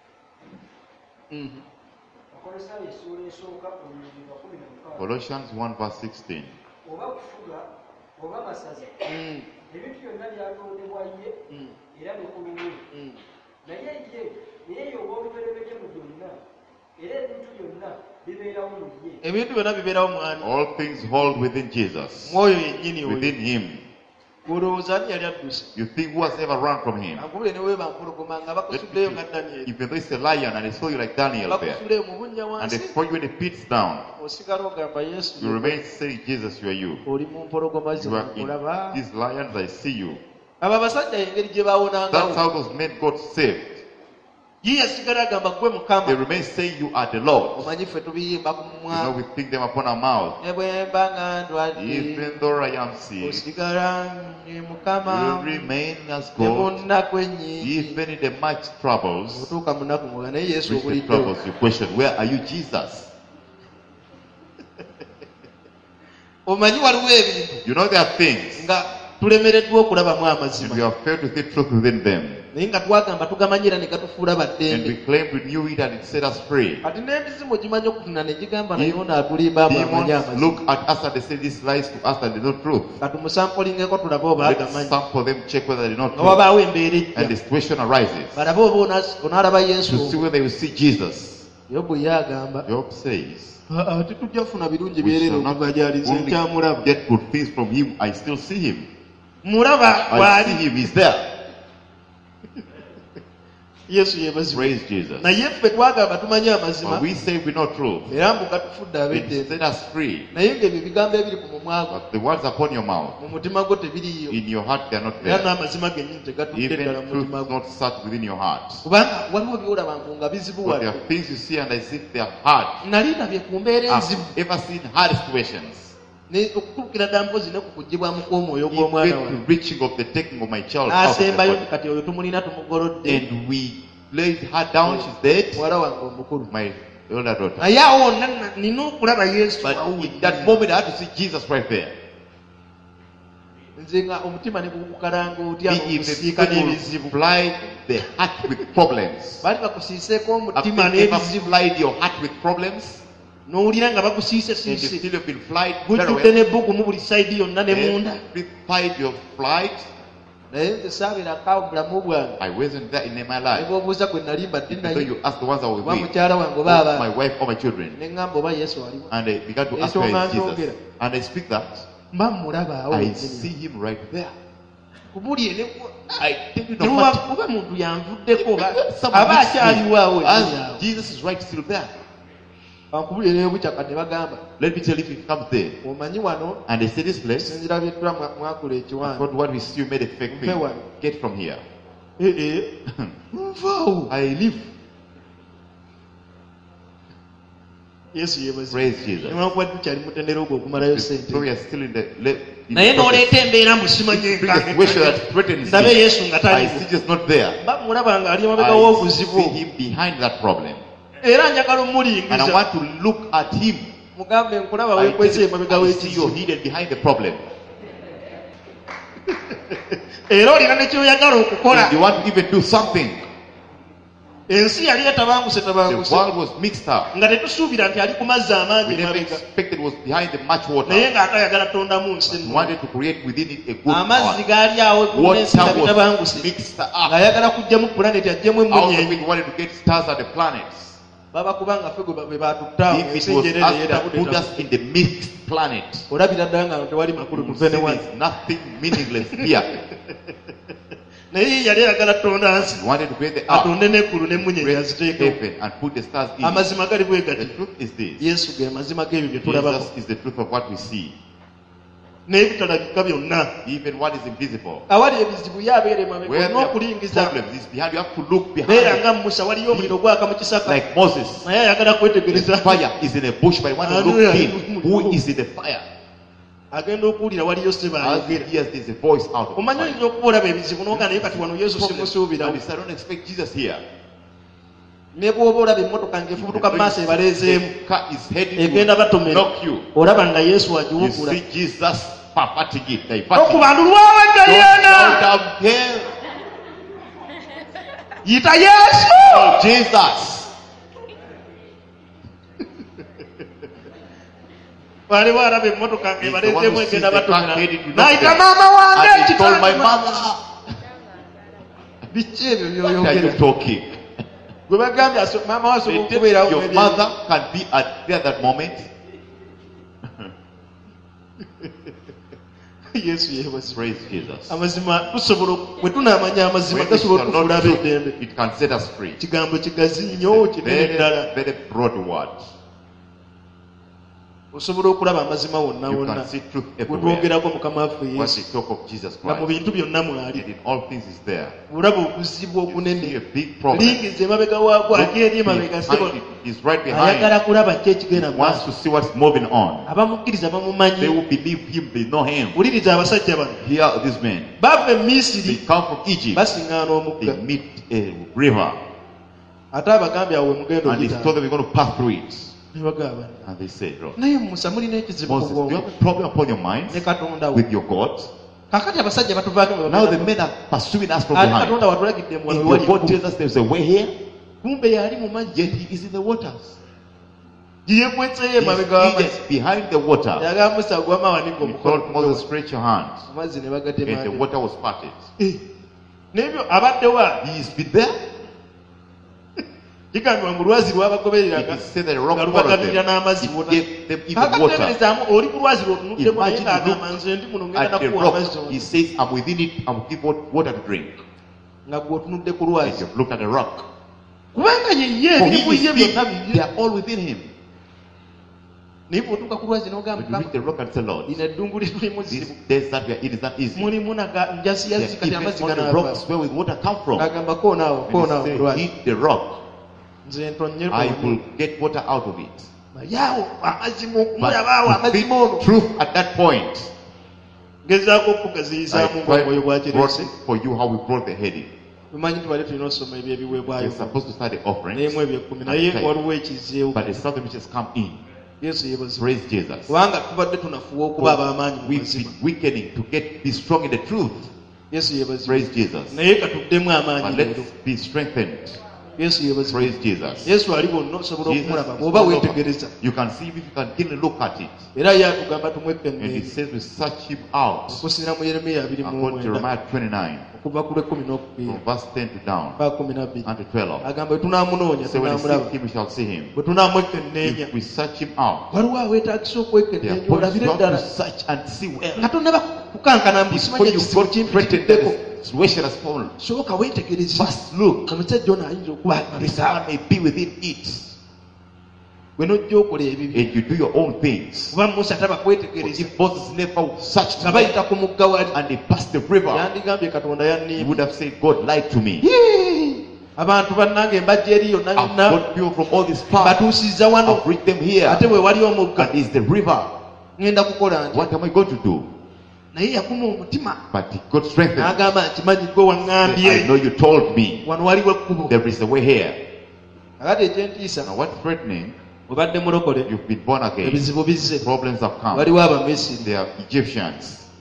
Mhm. Abakolosayi essuula esooka lunyiriri lwa kumi na mukaaga. Colossians one verse sixteen. Oba kufuga oba masaza Mm, ebintu byonna byatondebwa ye mm, era ne ku lulwe mm. naye ye naye ye ow'olubereberye mu byonna era ebintu byonna bibeerawo mu ye. ebintu byonna bibeerawo mwani All things hold within Jesus. mwoyo yennyini oyo Within him. olowooza ani yali adduse You think who has ever run from him? ankubule ne weeba mpologoma nga bakusuddeyo nga Danyeri Even though it's a lion and they saw you like Daniel there, bakusuddeyo mu bunnya and they wansi throw you in the pits down, osigala ogamba Yesu you remain saying, Jesus, you are you. oli mu mpologoma You zino are olaba in these lions, I see you. abo abasajja engeri gye That's baawonangawo how those men got saved. ye yasigala agamba gwe They mukama remain saying, you are the Lord. omanyi ffe tubiyimba ku You know, mumwa we think them upon our mouth. ne bwe mba nga ndwadde Even though I am sick, osigala ne you mukama remain as ne mu God. nnaku ennyingi Even in the much troubles, otuuka mu nnaku muga naye Yesu which the obuliddewo troubles, you question, where are you, Jesus? omanyi waliwo ebintu You know there are things, nga tulemereddwa okulabamu and amazima we have failed to see truth within them. naye nga twagamba tugamanyira ne gatufuula And baddembe we claim we knew it and it set us free. kati n'emizimu gimanyi okutuna ne gigamba naye Dem- ono atulimba abo amanyi Demons amazima look at us and they say these lies to us and they know truth. katumusampolingeko tulabe oba Let's agamanyi sample them, check whether they know nga truth. wabaawo embeera And the ejja situation arises balabe oba onas- onaalaba yesu to see whether you see Jesus. yobu ye agamba Job says, "Ah, ah, tetujja kufuna birungi we byerera shall not okuva gy'alize only nkyamulaba get good things from him, I still see him. mulaba I see bw'ali him, he's there. yesu yebazibwa Praise Jesus. naye ffe twagamba tumanyi amazima But we say we know truth. era mbu gatufudde It ab'eddembe set us free. naye ng'ebyo ebigambo ebiri ku mumwa gwo But the words upon your mouth, mu mutima gwo tebiriiyo in your heart, they are not era there. n'amazima gennyini tegatudde ddala Even mu truth mutima is gwo not sat within your heart. kubanga waliwo byolabangu nga But there bizibuwadde are things you see and as if they are hard. nali ndabye ku mbeera enzibu I've ever seen hard situations. ne okutuukira ddala mpozi ne ku kugibwamu kw'omwoyo gw'omwana Even wange to reaching of the taking of my child out of the n'asembayo body. nti kati oyo tumulina tumugolodde And we laid her down, she's dead. muwala wange omukulu My elder daughter. naye awo wonna na- nina okulaba yesu But awo in that moment, I had to see Jesus right there. nze nga omutima ne gukukalanga otya He is the n'okusiika people who n'ebizibu fly the heart with problems. baali bakusiiseeko Have omutima you ever n'ebizibu flied your heart with problems? n'owulira nga bakusiise And you siise still have been flied very gujjudde well. n'ebbugumu buli sayidi yonna ne munda Every flight your flight, naye nze saabeerako bulamu bwange I wasn't there in my ne life. bw'obuuza gwe nali mbadde Even though naye you ask the ones I was oba with, mukyala wange oba or my abaana wife or my children, ne ŋŋamba oba yesu aliwo and I began to ask where is Jesus, and I speak that, mba mmulaba awo I see him right there. kubulye ne I tell you no temuba matter. kuba muntu yanvuddeko oba Someone aba needs akyaliwo awo me. erinnya awo And Jesus is right still there. bankubulye n'ebukyaka ne bagamba Let me tell you, if you come there omanyi wano and they say this place, sinzira byettula mwa- mwakula ekiwanda God, what we see, you made a fake Mpe wano. thing. Get from here. ee nvaawo I live. yesu yebazi Praise Jesus. newakuba tukyali mutendera ogwo okumalayo sente So we are still in the le- in naye the process. n'oleeta embeera musimanye Bring a situation that threatens ndabe me. yesu nga I taliwo see just not there. mba mulaba nga ali emabega I w'obuzibu see him behind that problem. era njagala And I omulingiza want to look at him. mugambe nkulaba I, weekweze emabega I see you w'ekizibu hidden behind the problem. era olina ne kyoyagala okukola And you want to even do something. ensi yali etabanguse The tabanguse world was mixed up. nga tetusuubira nti ali ku mazzi We amangi never mabega expected it was behind the much naye water. ng'atayagala tondamu nsi He ennungi. wanted to create within it a good amazzi earth. gaali awo ku n'ensi nga Water was bitabanguse mixed up. ng'ayagala kuggyemu pulaneti aggyemu Out of emunyenyi it, he wanted to get stars and the planets. baba kubanga ffe gwe bwe batutta If it ensi was njereere us that yeetabudde put us in the mixed planet, olabira ddala nga tewali makulu you will tuve see ne wano there's nothing meaningless here. naye yali ayagala tonda nsi He wanted to create the earth, atonde n'eggulu n'emmunyenyi create aziteekewo heaven, and put the stars in. amazima gali bwe The gati truth is this. yesu ge mazima g'ebyo bye tulabako Jesus is the truth of what we see. n'ebitalabika byonna Even what is invisible. awali ebizibu yabeera emabega Where olina there are okulingiza problems is behind. You have to look beera behind. nga musa waliyo omuliro gwaka mu kisaka Like Moses. naye ayagala kwetegereza Fire is in a bush, but you want to Hallelujah. look in. Who is in the fire? agenda okuwulira waliyo seba As he ayogera hears, there's a voice out of omanyi fire. olina okuba olaba ebizibu noga naye kati wano yesu And simusuubirawo he said, I don't expect Jesus here. ne bw'oba olaba emmotoka ng'efubutuka mu maaso ebaleezeemu The car is heading egenda to batomera knock you. olaba nga yesu You agiwugula see Jesus perverting it, diverting it. okubandulwawo Don't eddayana shout out, "Hail yita yesu Jesus!" waliwo alaba emmotoka He's the one ng'ebaleezeemu who sees egenda the car batomera heading to knock n'ayita them. maama wange And he told my ekitanda mother, biki ebyo "What are you byoyogera talking?" gwe bagambye aso- maama we asobola They okubeerawo tell your mother can be at there that moment. yesu yeebazibwa Praise Jesus. amazima tusobola bwe tunaamanya amazima When we gasobola shall okufuula know the ab'eddembe truth, it can set us free. kigambo kigazi nnyo kinene ddala Very, very broad word. osobola okulaba amazima wonna You wonna can see truth bwe everywhere. twogerako mukama waffe When yesu we talk of Jesus nga mu Christ, bintu byonna mwali and in all things is there. bulaba obuzibu You see obunene a big problem. lingiza emabega waagwo ate eri emabega sebo Behind it. He's right behind. ayagala kulaba ki ekigenda mu Wants maaso to see what's moving on. abamukkiriza They bamumanyi will believe him. They know him. wuliriza abasajja bano Here, these men. bava e They misiri come from Egypt. basiŋŋaana They omugga meet a river, ate abagambye awo mugenda and he ogitaala told them we're going to pass through it. ne bagamba And they said, "Lord, naye musa mulina ekizibu Moses, ku do you bwongo have a problem upon your minds ne katonda we with your God? kakati abasajja batuvaako Now the men are pursuing us from ate behind. katonda watulagidde mu wano If wali your God ekkubo. tells us there's a way here, kumbe yali mu mazzi yet he is in the waters. yekwetseyo He's emabega w'amazzi hidden behind the water. yagamba musa gwama wanika He omukono told Moses, stretch your hands. amazzi ne And the bagatema water was parted. n'ebyo abaddewo He's been there. kigambibwa mu lwazi It lwabagobereraga is said that the rock nga followed lubagabirira them. n'amazzi It wona gave them even water. kakateberezaamu oli ku lwazi lwotunuddemu naye Imagine ng'agamba you nze ndi muno ngenda At the nakuwa amazzi rock, he ono says, I'm within it, I will give what- water to drink. nga gweotunudde ku And lwazi you've looked at the rock. kubanga yeye For ebiri him ku is ye big. byonna They bibye are all within him. naye bw'otuuka ku lwazi When n'ogamba you reach the rock and say, Lord, lino eddungu litulimu this zibu desert we are in is not easy. mulimu naga njasi There yazzi are kati even amazzi on the ganaava rocks where will water come from. ng'agamba koonaawo And koonaawo he mu said, lwazi hit the rock. nze ntonye I will get water out of it. yaawo amazimu But mulabaawo to amazimu speak ono truth at that point, gezaako I okukugaziyizaamu ngaomwoyo brought gwakirese for you how we brought the heading. tumanyi tubale tulina osoma ebyo ebiweebwayo We're supposed to start the offering, nayemu ebyekumi naye Okay. waliwo ekizeewo but there's something which has come in. yesu yeebazibwa Praise Jesus. kubanga tubadde tunafuwa okuba ab'amaanyi mu We've mazima been weakening to get be strong in the truth. yesu yeebazibwa Praise Jesus. naye katuddemu amaanyi But leero let's be strengthened. yesu yeebazibwa Praise Jesus. yesu ali bonna osobola Jesus okumulaba is bw'oba all over. weetegereza You can see if you can keenly look at it. era ye atugamba And tumwekenneeri it says we search him out. okusinira mu yeremiya abiri mu According to mwenda Jeremiah twenty-nine, okuva ku lw'ekkumi n'okubiri from verse ten to down, pa kumi nabbiri and to twelve. agamba bwe tunaamunoonya So when we tunaamulaba seek him, we shall see him. bwe tunamwekenneenya If we search him out, waliwo aweetagisa there are okwekenneenya points olabire you have ddala to search and see nga well. tonnaba kukankana mbu Before simanyi you ekizibu got kimpi threatened that kituddeko the situation has fallen, soboka weetegereze first look. omusajja ono ayinza okuba But this one may be within it. bwe nojja okola ebibi And you do your own things. kuba musa taba For kwetegereza if Moses never searched nga bayita ku mugga wali and they passed the river, yandigambye katonda he yanniimu would have said, God lied to me. abantu bannange mbajja eri yonna I've yonna got people from all this far. batuusizza wano I've reached them here. ate bwe wali omugga And it's the river. ŋŋenda kukola nti What am I going to do? naye yakuma omutima But he got strengthened. n'agamba nti manyi gwe waŋŋambye I know you told me wano waliwo ekkubo there is a way here. akati ekyentiisa Now what's threatening? obadde mulokole You've been born again. ebizibu bizze Problems have come. waliwo abamisiri They are Egyptians.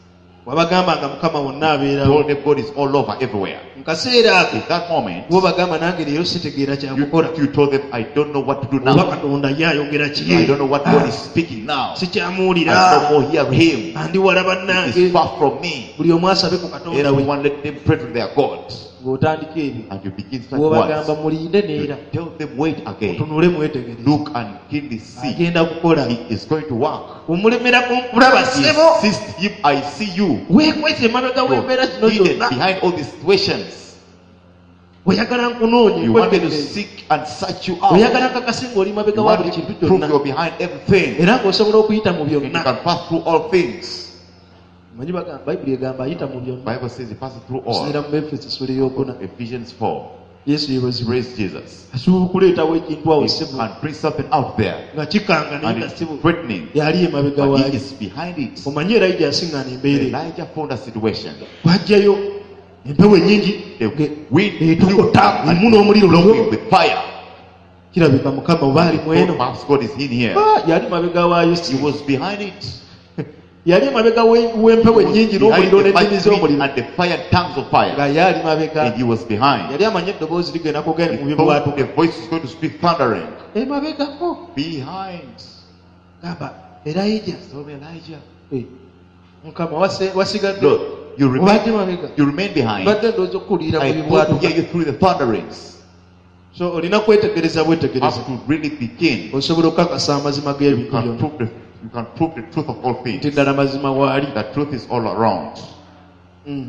wabagambanga mukama wonna abeerawo told them God is all over everywhere. mu kaseera ako In that moment, bo bagamba nange leero sitegeera kyakukola you, you told them, I don't know what to do oba now. katonda ye ayogera I ki don't know what God is speaking now. I sikyamuwulira don't more hear him. andi wala It's bannange far from me. buli omu asabe ku katonda we Everyone let them pray to their God. ng'otandika ebyo And you begin to start bw'obagamba once. mulinde neera Tell them wait again. mutunule mwetegereze Look and keenly see. agenda kukola He is going to work. omulemera kulaba ssebo Insist him, I see you. weekwese emabega w'embeera zino Hidden zonna behind all these situations. oyagala nkunoonye You want me to nkwetegereze seek and search you out. oyagala kakase ng'oli mabega You wa want buli me kintu to prove kyonna you're behind everything. era ng'osobola okuyita mu And you byonna can pass through all things. manyi bagamba bayibuli egamba ayita mu byonna Bible says he passes through all. kiseera mu efeso essula eyokuna Ephesians four. yesu yebazibwa Praise Jesus. asuubula okuleetawo ekintu awo He ssebo can bring something out there. nga kikanga naye And nga it's ssebo threatening. yali emabega But he waali is behind it. omanyi era ija asiŋŋaana embeera eyo Elijah found a situation. twajjayo empewo ennyingi The nge- wind blew etokota and emu n'omuliro blowing with fire. kirabika mukama oba ali mweno Perhaps God is in here. Ah, yali mabega waayo He si was behind it. yali emabega we- w'empewo He was ennyingi behind n'omuliro the n'ennimi fire z'omuliro and the fire tongues of fire. nga yali mabega And he was behind. yali amanye eddoboozi ligenda kugenda mu He thought bibwatuka the voice was going to speak thundering. emabegako Behind. gamba erayija Told me Elijah. mukama wase- wasigadde Lord, you obadde remain, mabega you remain behind. badde ndowooza okuwulira mu I thought to bibwatuka hear you through the thunderings. so olina kwetegereza You bwetegereza have to really begin. osobola okukakasa amazima You g'ebintu can byonna prove the, you can prove the truth of all nti things. ddala mazima waali The truth is all around. Mm.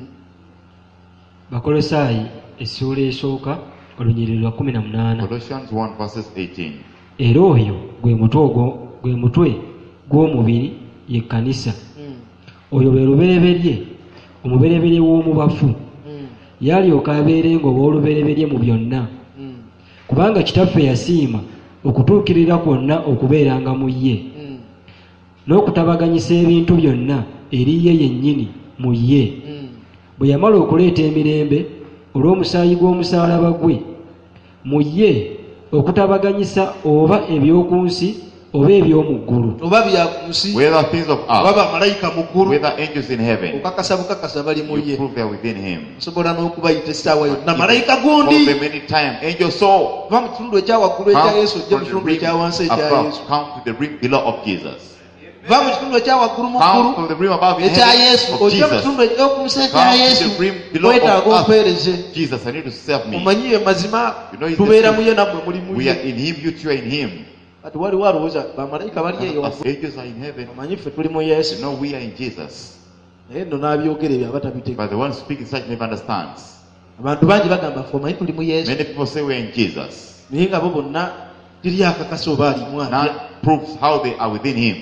Bakolosaayi essuula esooka olunyiriri lwa kumi na munaana. Colossians one verses eighteen. Era oyo gwe mutwe ogwo gwe mutwe gw'omubiri ye kkanisa. Mm. Oyo bwe lubereberye omubereberye w'omu bafu Mm. yalyoka abeerenga obw'olubereberye mu byonna. Mm. Kubanga kitaffe yasiima okutuukirira kwonna okubeeranga mu ye Mm. n'okutabaganyisa ebintu byonna eri ye yennyini mu ye. Mm. Bwe yamala okuleeta emirembe olw'omusaayi gw'omusaalaba gwe mu ye okutabaganyisa oba eby'oku nsi oba eby'omu ggulu. oba bya ku nsi Whether things of oba earth, bamalayika mu ggulu whether angels in heaven, okakasa bukakasa bali mu you ye prove they are within him. osobola n'okubayita essaawa yonna malayika Call gundi them anytime. Angel soul. va mu kitundu ekyawaggulu ekya Come yesu ojja mu from the kitundu rim ekya wansi ekya above. yesu Come to the rim below of Jesus. va mu kitundu ekyawaggulu mu Come ggulu from the rim above in ekya heaven yesu of ojja mu Jesus. kitundu ekyoku nsi ekya Come to yesu the rim below wetaaga of earth. ompeereze Jesus, I need to serve me. omanyi ye mazima You know, he's tubeera the mu ye nammwe muli mu We are ye in him, you two are in him. kati waliwo alowooza bamalayika bali eyo As angels are in heaven, omanyi ffe tuli mu you yesu know we are in Jesus. naye nno n'abyogera ebyo abatabitegeera But the one speaking such never understands. abantu bangi bagamba ffe omanyi tuli mu yesu Many people say we are in Jesus. naye nga bo bonna tiri akakasa oba alimu atya That proves how they are within him.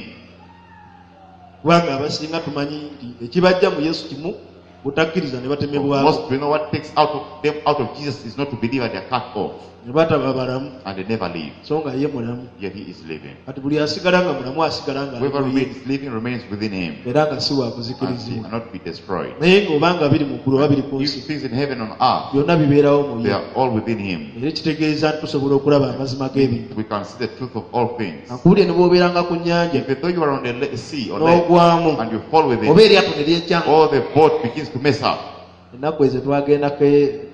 kubanga abasinga tumanyi nti ekibajja mu yesu kimu butakkiriza ne batemebwako Most we know what takes out of them out of Jesus is not to believe and they are cut off ne bataba balamu and they never leave. so nga ye mulamu Yet he is living. kati buli asigala nga mulamu asigala nga Whoever ali mu ye, remains living remains within him era nga si wa and he kuzikirizibwa cannot be destroyed. naye ng'obanga biri mu ggulu oba biri ku If nsi things in heaven and earth, byonna bibeerawo mu they ye are all within him. era kitegeeza nti tusobola okulaba amazima g'ebintu We can see the truth of all things. ankubulire ne bw'obeeranga ku nnyanja Even though you are on the le- sea or lake n'ogwamu and you fall with oba it, eryato ne lyejjanga or the boat begins to mess up. ennaku ezo twagendako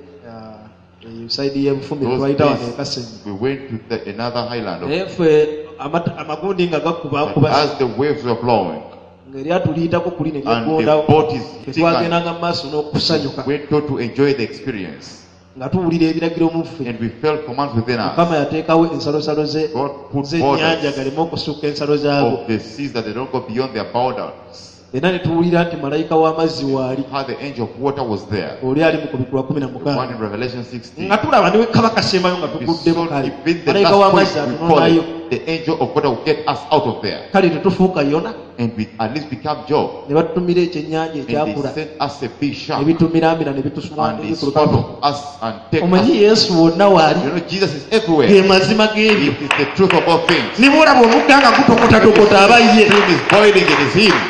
saidi y'ebufumi Those twayita wano days, ekasenyi we went to the, another highland. naye ffe amata- amagundi nga But gakubakuba as the waves were blowing ng'eryato liyitako kuli ne and the lyegondawo boat is tetwagendanga mu maaso n'okusanyuka we went to enjoy the experience nga tuwulira ebiragiro mu ffe and we felt commands within us. mukama yateekawo ensalosalo ze God put z'ennyanja borders galeme okusukka ensalo zaabo of the seas that they don't go beyond their borders. era ne tuwulira nti malayika w'amazzi waali How the angel of water was there. oli ali mu kubikula kumi na One mukaaga in Revelation sixteen. nga tulaba niwe kabaka semayo nga We tuguddemu saw kale even the malayika last w'amazzi point we call atunonayo it, the angel of water will get us out of there. kale tetufuuka yona And we at least become Job. ne batutumira ekyennyanja And they ekyakula sent us a big ne shark. bitumiraamira ne And they bituswandikulukamu swallowed us and take omanyi us. yesu wonna waali You know, Jesus is ge everywhere. mazima g'ebyo It is the truth of all things. niba olaba omugga nga gutokotatokota aba ye Stream is boiling, it is him.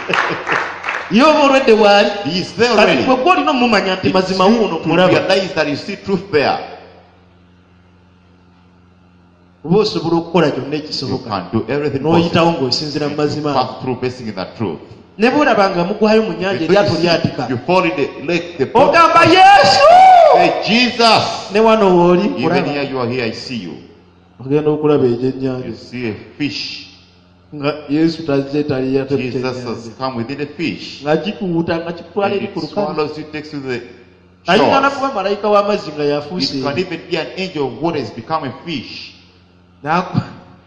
ye oba olwedde waali He is there kati already. bwe gwe olina omumanya nti It's mazima you wuuno to mulaba realize that you see truth there. oba osobola okukola kyonna You ekisoboka can do everything n'oyitawo possible. ng'osinzira mu And you mazima pass through basing in that truth. ne bw'olabanga mugwayo mu nnyanja eryato lyatika you fall in the lake, the boat. ogamba yesu Say, Jesus. ne wano wooli Even kulaba here you are here, I see you. ogenda okulaba You egyennyanja see a fish. nga yesu tazze taliya Jesus has come within a fish. nga gikuwuta nga kikutwala And eri it ku lukalu swallows you, takes you to the ayinza shore. kuba malayika w'amazzi nga yafuuse It can even be an angel of water has become a fish. N'aku-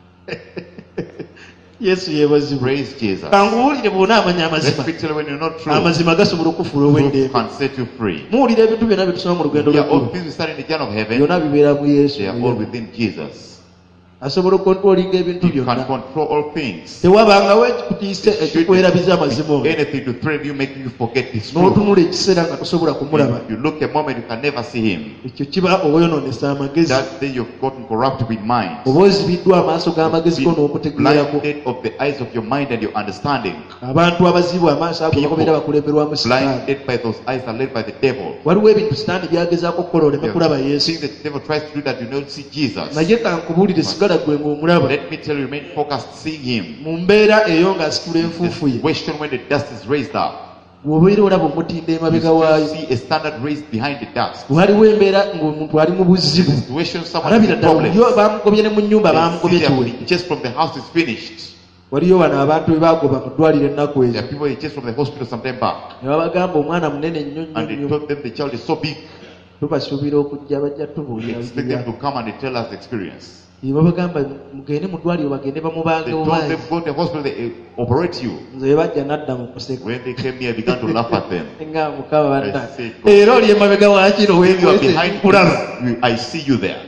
yesu yeebazibwa Praise Jesus. kanguwulire bw'ona amanya Let amazima me tell you when you're not true, amazima gasobola okufuula truth ow'endembe can set you free. muwulira ebintu byonna bye tusoma mu lugendo Yeah, all lweggulu things we start in the journey of heaven, byonna bibeera mu yesu they are all within Jesus. asobola okontrolinga ebintu He can byonna control all things. tewabangawo ekikutiise ekikwerabiza amazima oyo Anything to threaten you, making you forget this truth. n'otunula ekiseera nga tosobola kumulaba You look a moment, you can never see him. ekyo kiba oba oyonoonesa amagezi That day you've gotten corruptible mind. oba ozibiddwa amaaso g'amagezi go n'okutegeerako Blinded of the eyes of your mind and your understanding. abantu abaziibwa amaaso ago bakobeera bakulemberwamu sitaani Blinded by those eyes are led by the devil. waliwo ebintu sitaani byagezaako okukola oleme kulaba You yesu think the devil tries to do that, you don't see Jesus. naye kankubuulire sigala gwe ng'omulaba Let me tell you, remain focused seeing him. mu mbeera eyo ng'asitula enfuufu ye Question when the dust is raised up. bw'obeera olaba omutinda You emabega still waayo see a standard raised behind the dust. waliwo embeera ng'omuntu ali mu buzibu Situation someone alabira has ddala problems. yo bamugobye ne mu nnyumba bamugobye They see kiwe them just from the house is finished. waliyo wano abantu be bagoba mu ddwaliro ennaku There ezo are people just from the hospital some time back. ne babagamba omwana munene nnyo nnyo And they nnyo told them the child is so big. tubasuubira okujja bajja They tubuulira expect them to come and they tell us the experience. ne babagamba mugende mu ddwaliro bagende They bamubange told bubange them go to the hospital, they uh, operate you. nze bwe bajja nadda mu kuseka When they came here, I began to laugh at them. nga mukama badda I see. era oli emabega wa kino When you are weekwese behind nkulaba this, you- I see you there.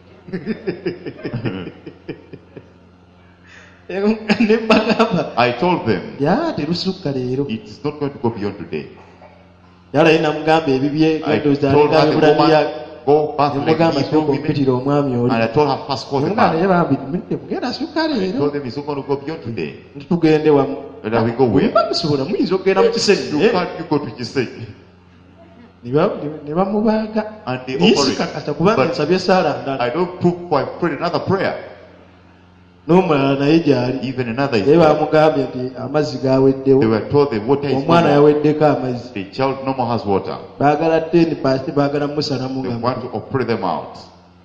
ne mbagamba I told them ya terusukka leero it's not going to go beyond today. yalaye namugamba ebibye I gadoza told her the alingabibulaniya woman go back like nemugamba Hebrew sooka women, ompitira omwami oli and I told her first call the nemugamba naye man. bambi temugenda sukka I leero told them it's not going to go beyond today. tugende wamu And then we go where? musobola muyinza okugenda mu You kisenge can't you go to Kisenge. ne bamubaaga And they naye operate. sikakasa kubanga But nsabye saala ndala I don't prove for I prayed another prayer. n'omulala naye gy'ali Even another is naye there. bamugambye nti amazzi They gaweddewo were told the water is omwana no more. yaweddeko amazzi The child no more has water. baagala teni paasi baagala musalamu They nga want to operate them out.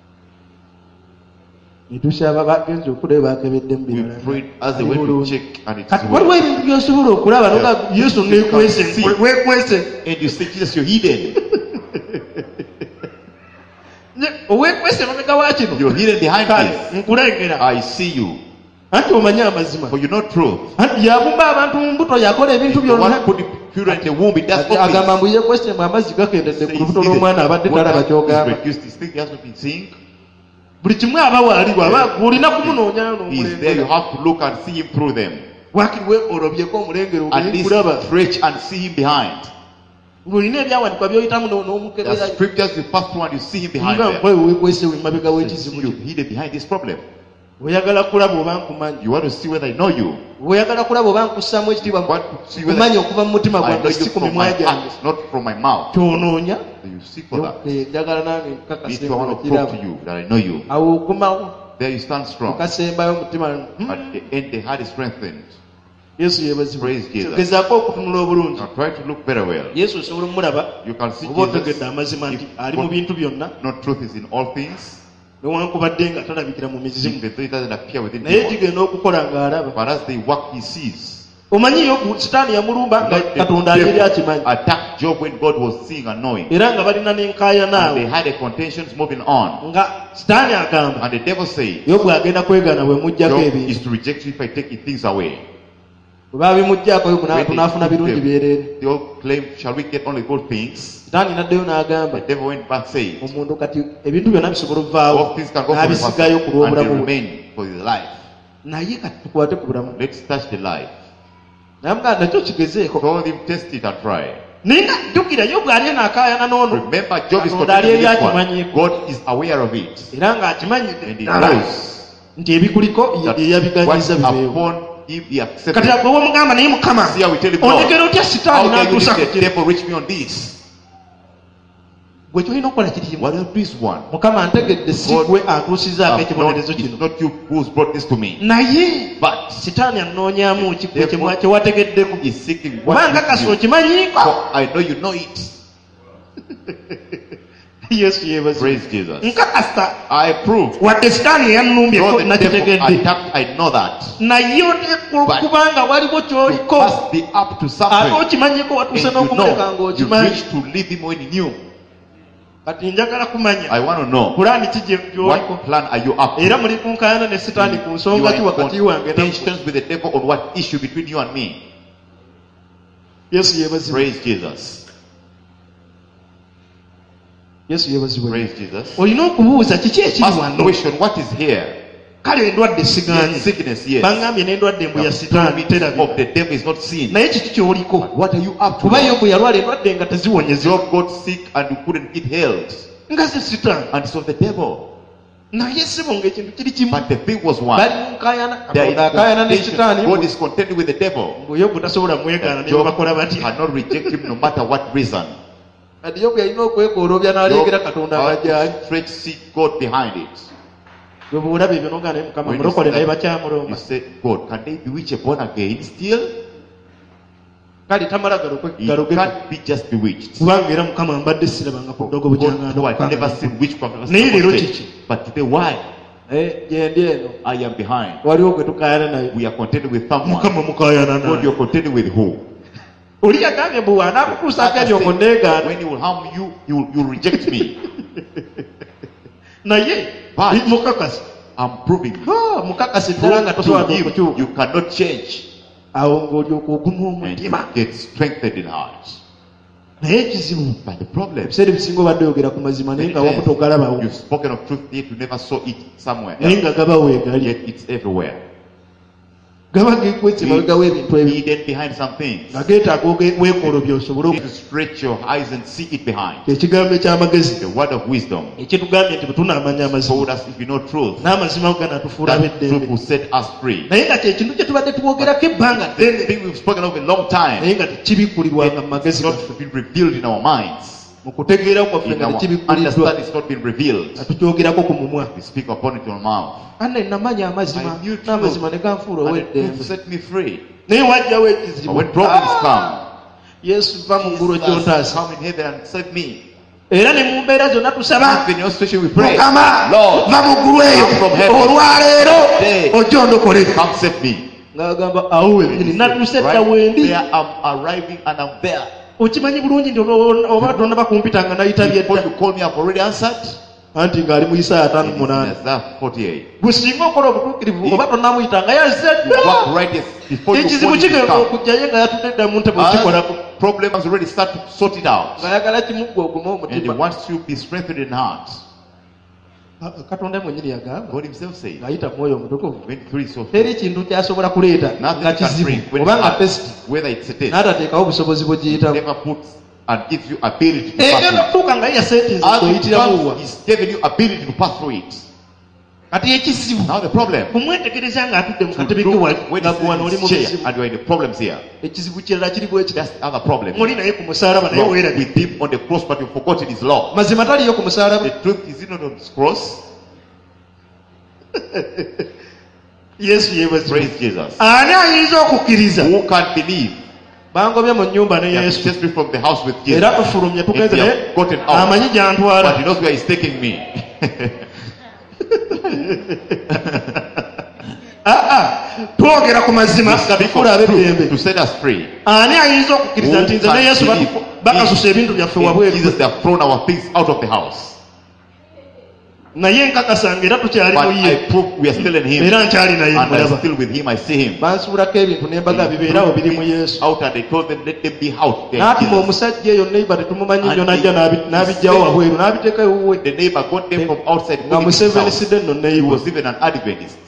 netusaba bagenza okulaba bakebeddemu We birala prayed as they went to check and it's kati waliwo well. ebintu byosobola okulaba noga Yeah. yesu You can nekwese see. wekwese And you say, Jesus, you're hidden. Ne- owekwese mabega wa kino You're hidden behind kale this. nkulengera I see you. anti omanye amazima For you know truth. anti yabumba abantu mu mbuto yakola ebintu The one byonna put the children in the womb, it does Ati agamba all mbu yekwese mu amazzi gakendedde things. ku lubuto lw'omwana abadde talaba kyogamba reduced. This thing he hasn't been seeing. buli kimu aba waaliwo aba olina kumunoonya He's there. You n'omulengera have to look and see him through them. wakiriwe olobyeko omulengero At least kulaba stretch and see him behind. ng'olina ebyawandikwa by'oyitamu The n'omukebera scriptures you pass through and you see him behind nga them. nkwe wekwese emabega So w'ekizibu you're kino hidden behind this problem. oyagala kulaba oba nkumanyi You want to see whether I know you. oyagala kulaba oba nkussaamu ekitiibwa Want to see whether kumanyi okuva mu mutima I know gwange you si ku from mimwa my gyange heart, not from my mouth. kyonoonya You seek for that. Eh, njagala nange Me nkakase too, I want to prove to you that I know you. awo ogumawo There you stand strong. okasembayo omutima hmm, At the end, the heart is strengthened. yesu yeebazibwa Praise Jesus. gezaako okutunula obulungi Now try to look very well. yesu osobola omulaba You can see oba otegedde Jesus. amazima nti If ali mu what- bintu byonna not truth is in all things. newankubadde nga talabikira mu mizimu Even though it doesn't appear within naye people. gigenda okukola ng'alaba But as they work, he sees. omanyi yobu sitaani yamulumba nga Let the katonda ali eri devil akimanyi attack Job when God was seeing and knowing. era nga balina n'enkaaya And they naawe had a contentions moving on. nga sitaani agamba And the devil said, yobu agenda kwegaana bwe muggyako Job ebintu is to reject you if I take things away. bwe babimuggyako yobu When they tunaafuna took birungi them, byereere they all claimed, shall we get only good things? sitaani n'addayo n'agamba The devil went back saying, omuntu kati ebintu byonna bisobola ovaawo all things can go from a person n'abisigayo ku and they lw'obulamu bwe remain for his life. naye kati tukwate ku bulamu Let's touch the life. namugaa nakyo kigezeeko Told him, test it and try. naye nga jjukira yobu ali enaakaayana n'ono Remember, Job is Katonda ali eri continuing this one. akimanyiiko God is aware of it. era ng'akimanyidde And he ddala knows nti ebikuliko that ye yabiganyiza what bibeewo upon him he accepted. kati agwe wamugamba naye mukama See how we tell him, ondekera Lord, otya sitaani how dare you n'atuusa let ku the kiro devil reach me on this? gwe kyolina okukola kiri kimu. What else this one? Mukama antegedde si God, gwe atuusizaako I've ekibonerezo not, it's kino, not you who's brought this to me. naye But sitaani anoonyaamu ki gwe Therefore, kye wategeddeko. he's seeking Oba what nkakasa is you. okimanyiiko. For I know you know it. Yesu yeebazibwe. Praise Jesus. Nkakasa I prove. wadde sitaani yannumbye Though ko the devil nakitegedde, attacked, I know that. naye oteekwa But okubanga waliwo You ky'oliko must be up to ate something. okimanyiiko watuuse And you n'okumuleka know, you ng'okimanyi. wish to leave him when he knew. Kati njagala kumanya I want to know, pulaani ki gye- gy'oliko, what plan are you up to? era muli kunkaayana ne sitaani ku You nsonga are ki in wakati wange nammwe. contentions with the devil on what issue between you and me. Yesu yeebazibwe. Praise Jesus. Yesu yeebazibwe. Praise Jesus. olina okubuuza kiki ekiri Must wano. question what is here. Kale endwadde Yes, sigaanyi, sickness, yes. baŋŋambye n'endwadde mbu ya The sitaani pyramid terabika, of the devil is not seen. naye kiki ky'oliko? What are you up to? kuba yobu yalwala endwadde nga teziwonyezebwa, Job got sick and you couldn't get healed. nga si sitaani. And it's of the devil. naye sibo ng'ekintu kiri kimu, But the thing was one. bali mu nkaayana. There is Katonda akaayana ne contention. sitaani, God is contending with the devil. mbu yobu tasobola mwegaana ne Job bakola batya. cannot reject him no matter what reason. Kati yobu yalina okwekooloobya Job n'aleegera Katonda had amajjaali. to straight seek God behind it. Bwe buulaba ebyo n'ogaa naye Mukama When you mulokole naye say- You bakyamulonda. say, God, can they bewitch a born again still? Kale tamala He galogeko, can't be just bewitched. kubanga era Mukama mbadde sirabanga ku ddogo God, bukyanganda who I've never okukanga. seen witchcraft, never Naye seen leero stage. kiki? But today, why? Eh, gyendi eno I am behind. waliwo gwe tukaayana naye. We are contending with someone. Mukama mukaayana God, naye. you're contending with who? Oli yagambye mbu anaakutuusaako ebyo okunneegaana. When he will harm you, you will, you will reject me. Naye But- mukakasi, I'm proving you. Ah, mukakasi ddala nga tosobola To him, okukyuka. you cannot change. Awo ng'olyoka oguma And you omutima. get strengthened in heart. Naye ekizibu, But the problem, ebiseera ebisinga obadde oyogera ku mazima naye nga wamu togalabawo, you've spoken of truth yet you never saw it somewhere naye else. nga gaba weegali, Yet it's everywhere. gaba geekwetse mabega w'ebintu ebyo, Hidden behind some things. nga geetaaga oge- weekoolobya osobole You oku- need to stretch your eyes and see it behind. ekigambo eky'amagezi The word of wisdom ekitugambye nti bwe tunaamanya amazima told us if you know truth, n'amazima ganatufuula that truth ab'eddembe, will set us free. naye nga kyekintu kye tubadde twogerako ebbanga The ddene, thing we've spoken of a long time, naye nga tekibikkulirwanga mu magezi it's gaffe, not been revealed in our minds. mu kutegeera kwaffe In nga our tekibikkuliddwa, understanding, it's not been revealed. nga tukyogerako ku mumwa. We speak upon it in our mouth. Anne namanya amazima, I knew truth. n'amazima ne ganfuula And the truth ow'eddembe, set me free. naye wajjawo But ekizibu. when problems come, Yesu va mu ggulu Jesus, gy'ontaasa, come in heaven and save me. era ne mu mbeera zonna tusaba, Even in your situation we pray, Mukama Lord, va mu ggulu eyo, come from heaven. olwaleero Today, ojja ondokole. come save me. Ng'agamba awo wenyini natuuse dda Right wendi. there, I'm arriving and I'm there. Okimanyi bulungi nti oba oba tonaba bakumpita nga nayitabye Before dda, you call me, I've already answered. anti ng'ali mu Isaaya ataano In munaana. Isaiah forty-eight. Gwe singa okola obutuukirivu oba tonnamuyita nga yazze You dda. walk right yes, before you Ekizibu call him, kigenda come. okujjayo nga yatudde dda mu ntebe okikolako, And problems already start to sort it out. ng'ayagala kimuggwa oguma And he omutima. wants you to be strengthened in heart. Ah, Katonda mwenyini yagamba God himself said, ng'ayita mwoyo omutukuvu, when three so teri kintu kyasobola kuleeta nothing nga can kizibu bring when oba it's nga hard, tesiti, whether it's a test, n'atateekawo obusobozi bugiyitamu. never puts and gives you ability to egenda pass through it. okutuuka nga ye setinzi As it kweyitiramuwa. comes, he's given you ability to pass through it. Kati ekizibu Now the problem, kumwetegereza ng'atudde mu katebe to ke look wali when nga he's gwe wano in oli mu his chair bizibu. and you're in the problems here. Ekizibu kirala kiri bwe kiti, That's the other problem. muli naye ku musaalaba naye You're weerabye. with him on the cross, but you've forgotten his law. Mazima taliyo ku musaalaba. The truth is not on his cross. Yesu yeebazibwe. Praise Jesus. Ani ayinza okukkiriza? Who can believe? Bangobye mu nnyumba ne He has Yesu, chased me from the house with Jesus. era tufulumye tugenze And they naye have gotten out. amanyi gy'antwala. But he knows where he's taking me. Ah, ah, twogera ku mazima We speak tufuula of truth ab'eddembe. to set us free. Ani ayinza okukkiriza nti nze ne Yesu batu- bakasusa ebintu byaffe In wabweru, Jesus, they have thrown our things out of the house. naye nkakasanga era tukyali But mu I ye, prove we are still in him. era nkyali naye And I'm mulaba. still with him. I see him. Bansuulako ebintu ne mbaga bibeerawo biri mu Yesu. Out and they told them, let them be out. They're in N'atuma Jesus. omusajja eyo neiba tetumumanyi nnyo, And n'ajja he- n'abi- n'abiggyawo wabweru n'abiteeka ewuwe, The neighbor got them from outside. nga moving his house. musevensidde nno He neiba. was even an Adventist.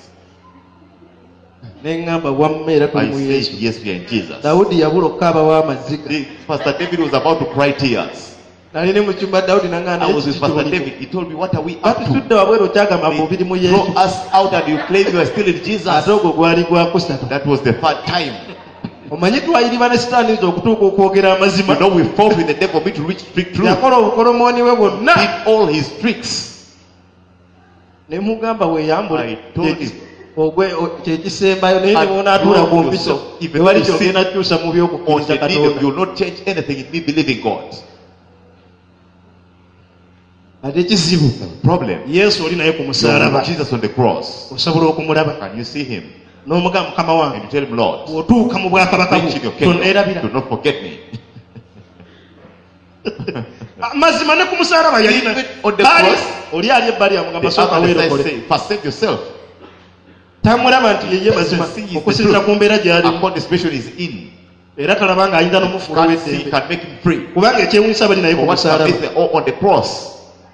Ne ŋŋamba wamma era tuli I mu say, Yesu. yes, we are in Jesus. Dawudi yabula okukaaba w'amaziga. The- Pastor David was about to cry tears. Nali ne mu kyumba Dawudi n'aŋŋamba I was with Pastor naye David. He told me, what are we up to? batutudde wabweru okyagamba mbu biri mu They throw Yesu, us out and you claim you are still in Jesus. ate ogwo gwali gwa kusatu. That was the third time. omanyi twayiriba ne sitaani okutuuka okwogera amazima. You know, we fought with the devil me to reach speak truth. Yakola obukolomooni we bwonna. Did all his tricks. Ne mugamba weeyambule. I told him. Ogwe kyekisembayo naye newonaatuula ku mpiso ewali kyogenda kyusa mu by'okukkiriza Katonda. You will not change anything in me believing God. Ate kizibu. Problem. Yesu oli naye ku musaalaba. Jesus on the cross. Osobola okumulaba. Can you see him? N'omugamba Mukama wange. And you tell him, Lord, bw'otuuka mu bwakabaka bwo tonneerabira. do not forget me. Mazima ne ku musaalaba yalina. Oli ali ebbali amugamba sooka weerokole. First save yourself. Tamulaba nti yeye mazima okusinziira ku mbeera gy'ali. Upon the situation is in. Era talaba nga ayinza n'omufuula w'eddembe. Can make him free. Kubanga ekyewuunyisa bali naye ku musaalaba. On the cross.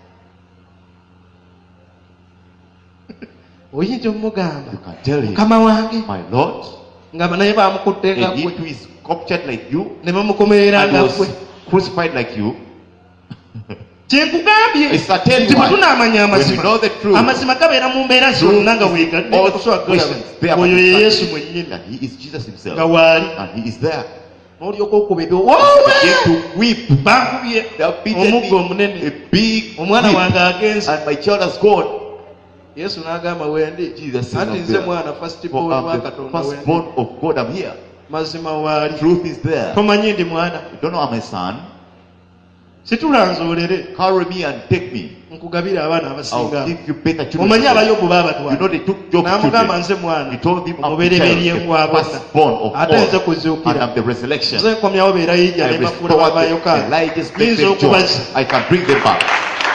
Oyinza omugamba You can tell him, Mukama wange, my Lord, nga naye bamukutte nga and gwe he too is captured like you, ne bamukomerera and nga was gwe. crucified like you. Kyenkugambye It's a tell nti you bwe what, tunaamanya when you amazima know the truth, amazima gabeera mu mbeera zonna nga weegadde all nga tosobola questions there, kulaba oyo ye Yesu mwennyini that he is Jesus himself, nga waali and he is there. n'olyoka okuba ebyo wowe Begin to weep. bankubye They have beaten omuggo me, omunene a big omwana whip, wange agenze. and my child has gone. Yesu n'agamba wendi Jesus said, anti I'm nze there. mwana first For born wa I'm the Katonda wendi firstborn of God, I'm here. mazima waali Truth is there. tomanyi ndi mwana You don't know I'm a son. situlanzoolere Carry me and take me. nkugabire abaana I'll abasinga give you better children. omanyi abayobu You baabatwala know they took Job's n'amugamba children. nze mwana He told him, I'm the omubereberye child, ngwa the bonna firstborn of ate nze God, and kuzuukira I'm the resurrection. nze nkomyawo beerayija I ne bafuula restore baba the yokaana Elijah's make yinza them joy. okubaza I can bring them back.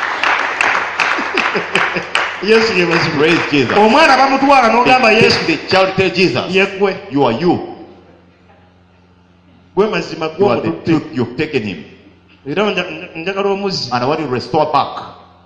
yesu yebazibu Praise Jesus. omwana bamutwala n'ogamba They yesu take the child, tell Jesus, yeggwe you are you. gwe mazima You are the gw'omututte truth. You've taken him. era nja- njagala omuzzi And I want you to restore back.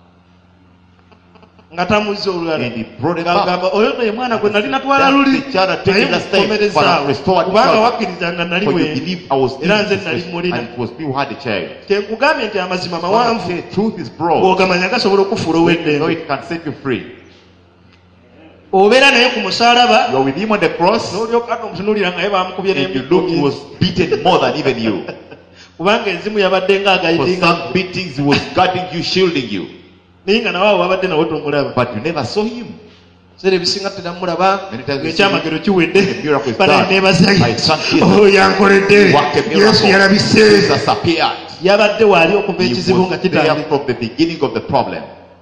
nga tamuzza olulala And he brought it back. ng'agamba oyo ye mwana gwe nali natwala That's luli the child I naye taken last time, but I mukomerezaawo restored kubanga child. wakkiriza nga nali For you wendi believe I was in era nze this nali situation, mulina and it was me who had the child. kyenkugambye nti amazima What I mawanvu say, truth is broad. bw'ogamanya gasobola okufuula You know ow'eddembe it can set you free. obeera naye ku musaalaba You are with him on the cross, n'olyoka ate omutunuulira nga ye bamukubye and you look, he was n'emiggo beaten more than even you. kubanga enzimu yabadde For ng'agayitinga some beatings, he was guarding you, shielding you. naye nga nawe awo wabadde nawe tomulaba But you never saw him. seera ebisinga teramulaba Many times we ng'ekyamagero see kiwedde the miracle is bana done. neebazayo I thank Jesus. oyo yankoledde What a yesu miracle. yalabise Jesus appeared. yabadde waali okuva He ekizibu nga was there kitandika from the beginning of the problem.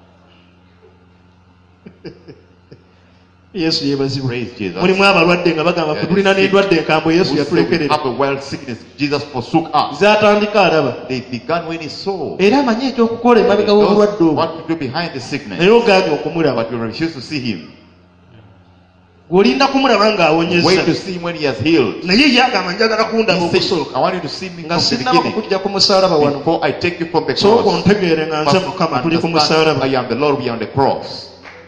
yesu yeebazibwe Praise Jesus. mulimu abalwadde nga bagamba ffe tulina n'endwadde enkambwe yesu We say we yatulekerera have a wild sickness. Jesus forsook us. zatandika alaba They began when he saw. era amanyi ekyokukola He emabega knows w'obulwadde obwo what to do behind the sickness. naye ogaanye okumulaba But we refuse to see him. gweolinda kumulaba ng'awonyeza Wait to see him when he has healed. naye ye agamba njagala kundaba He said, okusooka I want you to see me nga from the sinnaba beginning. kukujja ku musaalaba wano Before I take you from the sooka cross. ontegeere nga nze First, mukama tuli ku understand musaalaba I am the Lord, we are on the cross.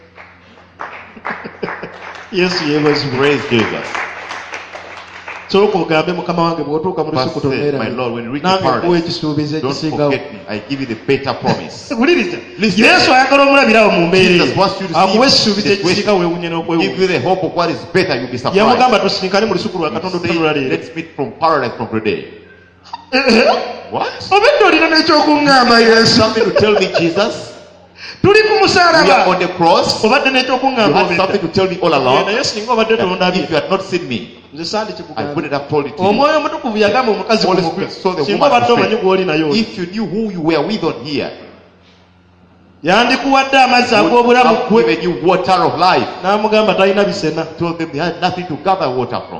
yesu yeebazibwe Praise Jesus. sooka ogambe mukama wange bw'otuuka mu lusuku First say, my toneera Lord, when you reach the nange okuwa paradise, ekisuubizo don't ekisingawo forget me. I give you the better promise. buliriza Listen. yesu ayagala omulabirawo mu mbeera Jesus wants you to see akuwa him ekisuubizo in this ekisinga way. weewunye Give n'okwewuunya you the hope of what is better, you'll be surprised. yamugamba tusisinkane mu lusuku lwa katonda Say, olutunula leero let's meet from paradise from today. What? obedde olina n'ekyokuŋŋamba yesu Something to tell me, Jesus? tuli ku We are musaalaba on the cross. obadde You n'ekyokuŋŋamba had something to tell me all along. naye singa obadde That tondabye if you had not seen me, nze I sandikikugamba wouldn't have told it to you. omwoyo omutukuvu yagamba omukazi Holy ku Spirit mugga saw the singa woman obadde and omanyi said, gw'oli nayo oli if you knew who you were with on here, yandikuwadde amazzi would ag'obulamu have gwe given you water of life. n'amugamba talina bisena Told them they had nothing to gather water from.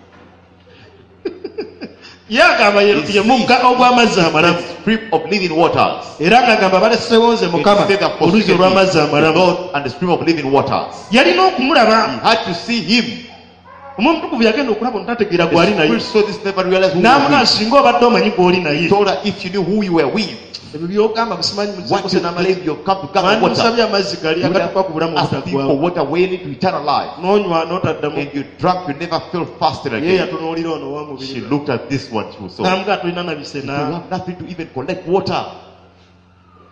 ye agamba ye ye mugga ogw'amazzi amalamu The stream of living waters. era ng'agamba balesewo nze mukama It said that oluzzi olw'amazzi the amalamu Lord and the stream of living waters. yalina okumulaba He had to see him. omwoyo omutukuvu yagenda okulaba ontategeera The gw'ali naye Spirit saw this, never realized who he n'amugamba was singa obadde omanyi gw'oli with. naye He told her, if you knew who you were with, ebyo byogamba musimanyi what muzekose you n'amazzi claim you've come to gather water, musabye amazzi gali you would agatuka ku bulamu have asked him for obutaggwawo water wailing to eternal life. n'onywa n'otaddamu And you drank, you never felt fasted ye again. yatunuulira ono She wamubiri looked at this one, she was so. n'amugaa tulina na You bisena have nothing to even collect water.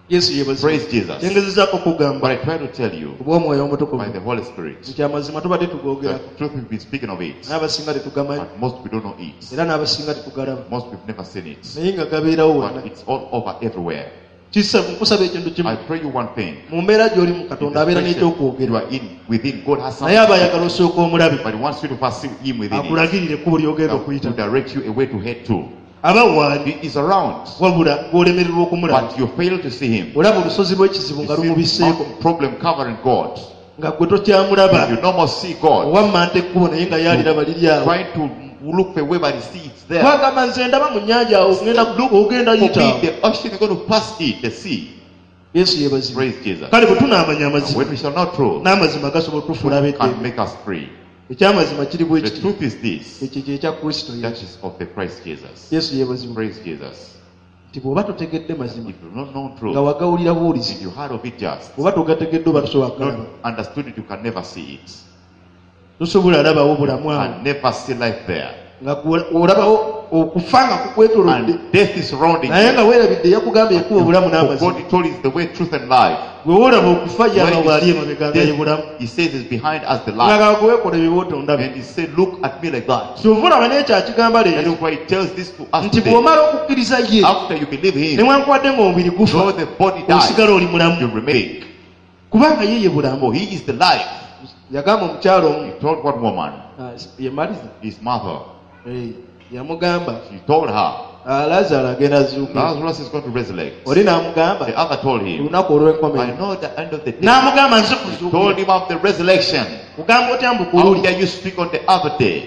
yesu yebazi Praise Jesus. kyengezezaako But kugamba I try to tell you kubw'omwoyo omutukuvu by the Holy Spirit nti amazima tubadde tugogera that truth we've been speaking of it, n'abasinga tetugamanyi but most people don't know it. era n'abasinga tetugalaba Most people never seen it. naye nga gabeerawo wonna But it's all over everywhere. kisa nkusaba ekintu kimu I pray you one thing. mu mbeera gy'oli mu In katonda the abeera situation you n'ekyokwogerwa are in within, God has naye aba something. ayagala osooka omulabe But he wants you to pursue him within it. akulagirire ekkubo ly'ogenda To okuyita direct you a way to head to. aba waali He is around, wabula gw'olemererwa okumulaba but you fail to see him. olaba olusozi lw'ekizibu You nga see lumubiseeko mountain problem covering God. nga gwe tokyamulaba You no more see God. owammanta ekkubo naye nga yaliraba liri awo Trying to look for a way, but he sees it's there. twagamba nze ndaba mu nnyanja awo ogenda ogenda For yita me, the ocean is going to pass it, the sea. yesu yebazibu Praise Jesus. kale bwe tunaamanya And amazima when we shall know truth, n'amazima gasobola okutufuula truth can abeeddembe make us free. ekyamazima kiri bwe The kiti truth is this. ekyo kyekya kristo That yesu is of the Christ Jesus. yesu yebazibu Praise Jesus. nti bw'oba totegedde mazima If you've not known nga truth, wagawulira buwulizi and you heard of it just, bw'oba togategedde oba tosobola kugalaba not understood it, you can never see it. tosobola labawo bulamu awo And never see life there. nga gwe- olabawo okufa nga kukwetolodde And death is surrounding naye nga you. weerabidde yakugambye ekuba obulamu For n'amazima God told you the way, truth, and life. gwe woolaba okufa yanga When bw'ali he, emabega nga ye bulamu he says it's behind us the life. ngagala kuweekola ebibuuto ndabe And he said, look at me like that. kyova olaba n'ekyakigamba That leero is why he tells this to us nti today. bw'omala okukkiriza ye After you believe him, newankubadde ng'omubiri gufa though the body dies, osigala oli mulamu you remain. kubanga ye ye bulamu For he is the life. yagamba omukyalo omu He told one woman, ah, ye maliza his mother, Eh, yamugamba he told her, ah, lazaro agenda azuuke Lazarus is going to resurrect. oli n'amugamba The other told him, olunaku I olw'enkomerero know the end of the day. n'amugamba nze He told kuzuukira him of the resurrection. kugamba otya mbu How kululi dare you speak on the other day?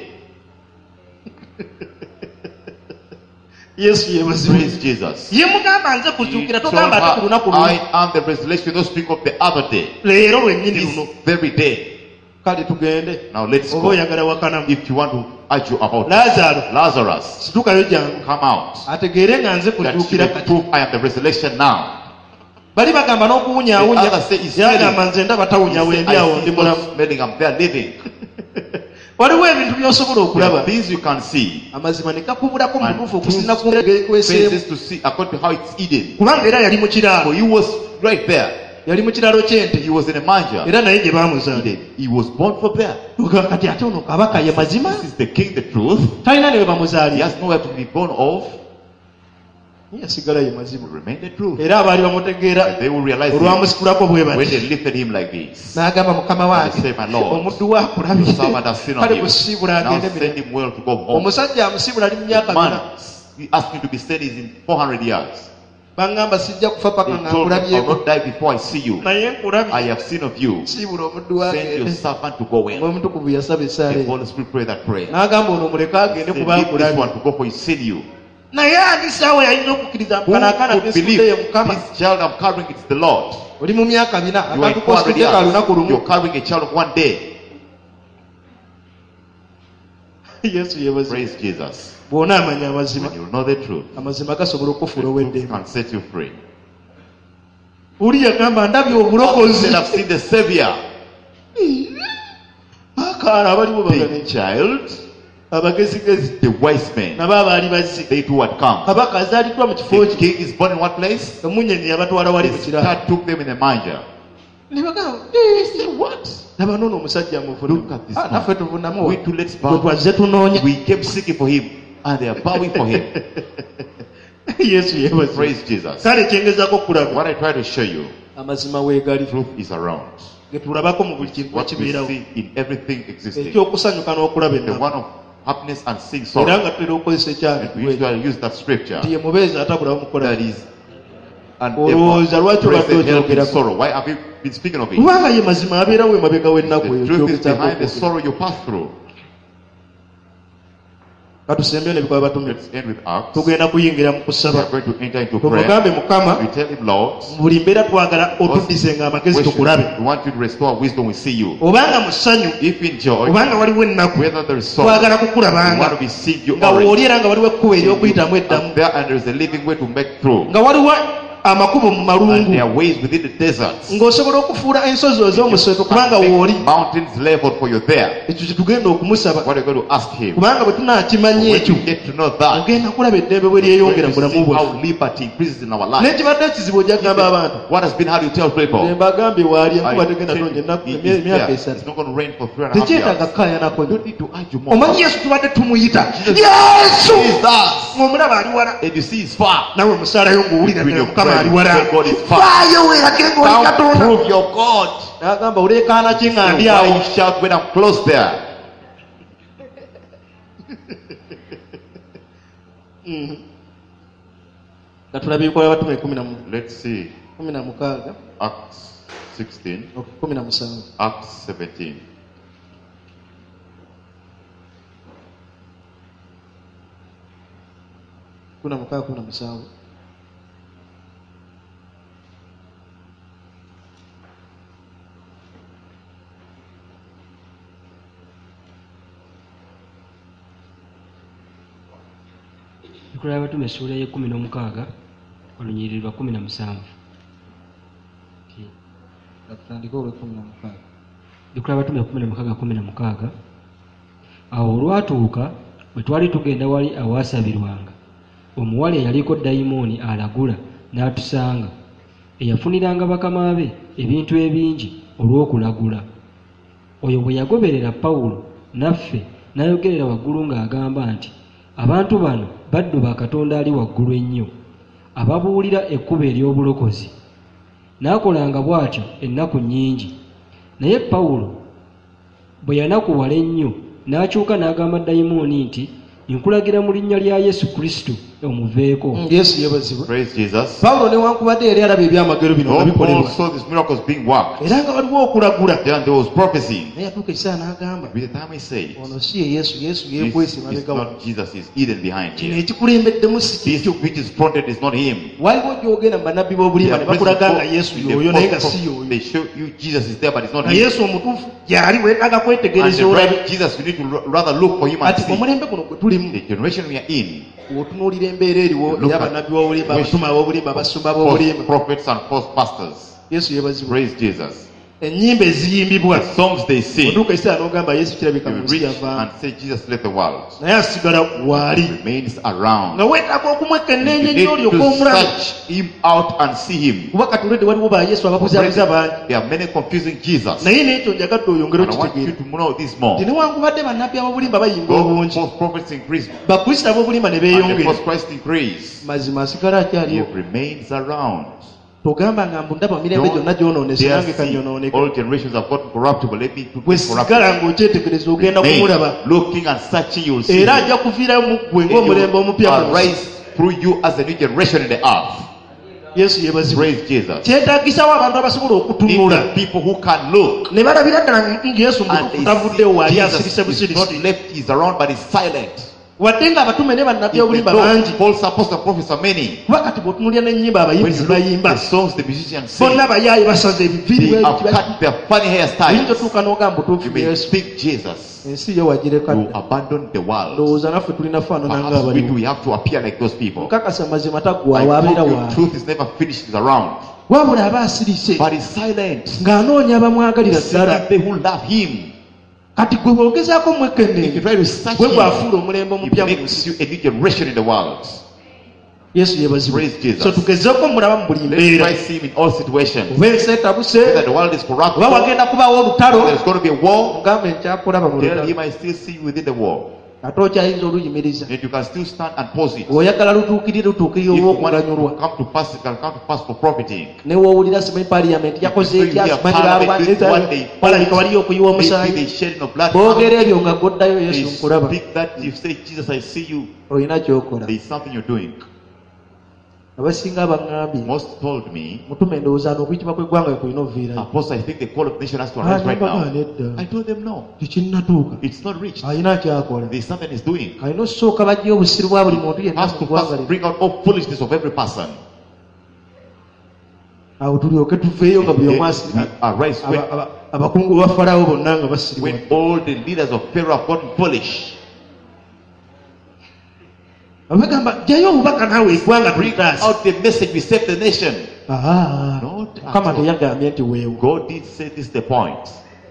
yesu yebazibu Praise Jesus. ye mugamba nze He kuzuukira told togamba ate ku her, lunaku I luli am the resurrection. Don't speak of the other day. leero lwennyini luno This very day. kale tugende Now let's oba go. oyagala wakanamu If you want to argue about lazaro Lazarus, situkayo jangu come out. ategeere nga nze That you kuzuukira may kati prove I am the resurrection now. bali bagamba n'okuwunyawunya The other say he's yagamba nze ndaba He tawunya said, wendi awo I ndi see mulamu not smelling, I'm there living. waliwo ebintu by'osobola There okulaba are things you can see. amazima ne gakubulako mu And butuufu truth okusinza ku gekweseemu faces to see according to how it's eaten. kubanga era yali mu For kiraalo he was right there. yali mu kiraalo ky'ente He was in a manger. era naye gye baamuzaala He, he was born for there. Tugamba kati ate ono kabaka ye mazima This is the king, the truth. talina ne we He bamuzaalira has nowhere to be born of. yasigala ye He mazima will remain the truth. era abaali bamutegeera And they will realize it olwamusikulako bwe when they bati lifted him like this. n'agamba mukama And wange he said, My Lord, omuddu we akulabye your servant has seen on kale you. musiibula Now agende send mirembe him well to go home. omusajja amusiibula ali mu myaka mina Man, he asked me to be sent in four hundred years. baŋŋamba sijja kufa paka He nga told me, I will nkulabyeko not die before I see you. naye I nkulabye have seen of you. siibula omuddu we Send your agende servant to go in. omutukuvu yasaba essaala The eyo Holy Spirit pray that prayer. n'agamba ono muleke agende Send kuba him this nkulabye one to go for he's seen you. naye ani saawa yalina okukkiriza Who mukanaakana could kesudde ye believe mukama this child I'm carrying it's the Lord? oli mu myaka bina You are in akantu four hundred kosudde ka lunaku years. lumu You're carrying a child of one day. yesu yebazi Praise Jesus. bw'ona amanya amazima When you know the truth, amazima gasobola the okufuula truth ow'eddembe can set you free. uli yagamba ndabye Then obulokozi I've seen the Savior, akaana abaliwo the bagane child, abagezigezi the wise men. nabo abaali bazze They too had come. kabaka azaaliddwa mu kifo The kye king is born in what place? emunyenye yabatwala wali mu The kiraalo star took them in a manger. ne bagamba "Eh, what laba noono omusajja Look at this muvuna naffe man. tuvunamu We too let's gwe bow. twazze tunoonya We came seeking for him, and they are bowing for him. yesu yebazi Praise Jesus. kale kyengezaako okulaba What I try to show you, amazima weegali truth is around. ge tulabako mu buli kintu What we kibeerawo see in everything existing. ekyokusanyuka n'okulaba The ennaku one of happiness and seeing era sorrow. nga tutera okukozesa And we ekyali usually use that scripture. nti ye mubeezi atabulawo mukola That is and olowooza lwaki obadde present help in okyogerako sorrow. Why have you been speaking of it? kubanga ye mazima abeerawo emabega w'ennaku eyo The truth is gy'ogezaako behind the okwogera. sorrow you pass through. katusembyo ne bikaba batumire Let's end with Acts. tugenda kuyingira mu We kusaba are going to enter into prayer. tumugambe mukama We tell him, Lord, mu buli mbeera twagala otuddizenga amagezi tukulabe we want you to restore wisdom, we see you. obanga mu ssanyu If in joy, obanga waliwo ennaku whether there is sorrow, twagala we kukulabanga want to be seeing you nga already. wooli era nga waliwo ekkubo ery'okuyitamu eddamu And there and there is a living way to make through. nga waliwo amakubo mu and malungu their ways within the deserts. ng'osobola okufuula ensozi ez'omusooto kubanga wooli. Mountains leveled for you there. ekyo kye tugenda okumusaba What are you going to ask him? kubanga bwe tunaakimanya When ekyo you get to know that, ogenda kulaba eddembe bwe when lyeyongera you mu bulamu see bwaffe. how liberty increases in our life. n'ekibadde ekizibu ojja kugamba abantu What has been how do you tell people? embagambye waali I enkuba tegenda said, tonnya ennaku it is emyaka there. esatu It's not going to rain for three and a half tekyetaaga years. kukaayanako You don't need to argue more. omanyi yesu tubadde tumuyita Jesus. yesu Jesus. ng'omulaba ali wala And you see it's far. nawe omusaalayo ng'owulira Between ddala your mukama ali friends, wala say God is far. faayo weerage ng'oli Now katonda prove your God. n'agamba oleekaana ki nga So ndi why awo you shout when I'm close there? nga tulaba ebikola batume ekumi na mu- Let's see. kumi na mukaaga Acts sixteen, kumi na musanvu Acts seventeen. kumi na mukaaga kumi na musanvu Ebikola by'Abatume essuula y'ekkumi n'omukaaga olunyiriri lwa kumi na musanvu. atutandike olw'ekkumi na mukaaga. Ebikola by'Abatume kkumi na mukaaga kumi na mukaaga. Awo olwatuuka bwe twali tugenda wali awaasabirwanga, omuwala eyaliko dayimooni alagula n'atusanga, eyafuniranga bakama be ebintu ebingi olw'okulagula. Oyo bwe yagoberera Pawulo naffe n'ayogerera waggulu ng'agamba nti, abantu bano baddu ba Katonda ali waggulu ennyo, ababuulira ekkubo ery'obulokozi. N'akolanga bw'atyo ennaku nnyingi. Naye Pawulo bwe yanakuwala ennyo n'akyuka n'agamba dayimooni nti, nkulagira mu linnya lya Yesu Kristo omuveeko. yesu yeebazibwe. Praise Jesus. pawulo newankubadde yali alaba ebyamagero bino nga Though Paul bikolebwa saw these miracles being worked, era nga waliwo okulagula then there was prophecy. naye yatuuka ekiseera n'agamba By the time he said, ono si ye yesu yesu this yeekwese is mabega wa not Jesus, is hidden behind kino him. ekikulembeddemu si This kikyo. which is fronted is not him. waliwo gy'ogenda mu bannabbi They b'obulimba are ne bakulaga nga present yesu in the y'oyo naye nga false si prophet. y'oyo They show you Jesus is there, but it's not nga him. yesu omutuufu gy'ali weetaaga And kwetegereza the olabe right Jesus, you need to ra- rather look for him and kati see. omulembe guno gwe tulimu The generation we are in, bw'otunuulira embeera eriwo Look at ey'abannabbi b'obulimba which abatume ab'obulimba abasumba false b'obulimba prophets and false pastors. yesu yeebazibwa. Praise Jesus. ennyimba eziyimbibwa The songs they sing, otuuka ekiseera n'ogamba yesu kirabika you mu nsi reach yavaamu and say, Jesus left the world. naye asigala waali Remains around. nga weetaaga okumwekenneenya You ennyo need olyoka to omulaba search him out and see him. kuba katulede waliwo ba yesu ababuzabuza bangi There are many confusing Jesus. naye n'ekyo njagadde oyongere And I want you okitegeera to know this more. nti newankubadde bannabbi ab'obulimba bayimba Though obungi false prophets increase bakristo ab'obulimba ne and the beeyongera false Christ increase, mazima asigala he akyaliwo remains around. togamba nga mbu ndaba mirembe gyonna gyonoonese Don't nange dare see kanyonooneka all generations have gotten corruptible. Let me to bwe be sigala corruptible. ng'okyetegereza ogenda Remain kumulaba looking and searching, you'll see era him. ajja kuviirayo mu ggwe He ng'omulembe will omupya mu nsi. arise through you as a new generation in the earth. yesu yeebazibwe. Praise Jesus. kyetaagisawo abantu abasobola Need okutunula the people who can look ne balabira ddala nti yesu and mutukufu they tavuddewo waali see asirise Jesus is busirisi not left, he's around, but he's silent. wadde nga abatume ne bannabbi obulimba Even though bangi false apostles and prophets are many, kuba kati bw'otunulira n'ennyimba when abayimbi you look bayimba at the songs the musicians sing, bonna bayaayi basaze ebiviiri they have cut their funny oyinza hairstyles. otuuka n'ogamba You otuufu may yesu speak Jesus, ensi yo wagireka you dda abandon the world. ndowooza naffe tulina faanana Perhaps we do, ng'abaliwo we have to appear like those people. nkakasa mazima taggwa I wabeera told you, waali truth is never finished, it's around. wabula aba asirise But he's silent. ng'anoonya abamwagalira ddala Seeking they who love him. kati gwe bwogezaako If you mwekenneenye try to search gwe him, bw'afuula omulembe he omupya mu makes nsi you a new generation in the world. yesu yeebazibwe Praise Jesus. so tugezeeko mulaba mu buli Let's mbeera try see him in all situations. oba ensi etabuse Whether the world is corrupt, oba wagenda kubaawo olutalo there's going to be a war. mugambe nkyakulaba mu Tell lutalo him I still see you within the war. ate okyayinza oluyimiriza Yet you can still stand and pause it. bw'oyagala lutuukirire lutuukirire If you want olw'okuganyulwa to come to pass, it can come to pass for profiting. newoowulira simanyi paliyamenti yakoze etya simanyi balabika waliyo okuyiwa Maybe omusaayi the shedding of blood. boogera ebyo nga goddayo They yesu nkulaba speak that you say, Jesus, I see you. olina kyokola There is something you're doing. abasinga abaŋŋambye Most told me, mutume ndowooza n'okuyitibwa kw'eggwanga bwe kulina oviirayo Apostle, I think the call of the nation has to arise right now. nedda I told them no. tekinnatuuka It's not reached. alina kyakola There's something he's doing. alina okusooka bajja obusiru bwa buli muntu yenna Has mu to ggwanga first lino bring out all foolishness of every person. awo tulyoke tuveeyo nga buli omu Then asirika we arise when, Aba- aba- abakungu ba falaawo bonna nga basiribwa when all the leaders of Pharaoh have gotten foolish. abagamba jayo obubaka naawe eggwanga Bring tulitaasa out the message, we save the nation. Ah, Not at mukama all. teyagambye nti weewo God did say this is the point.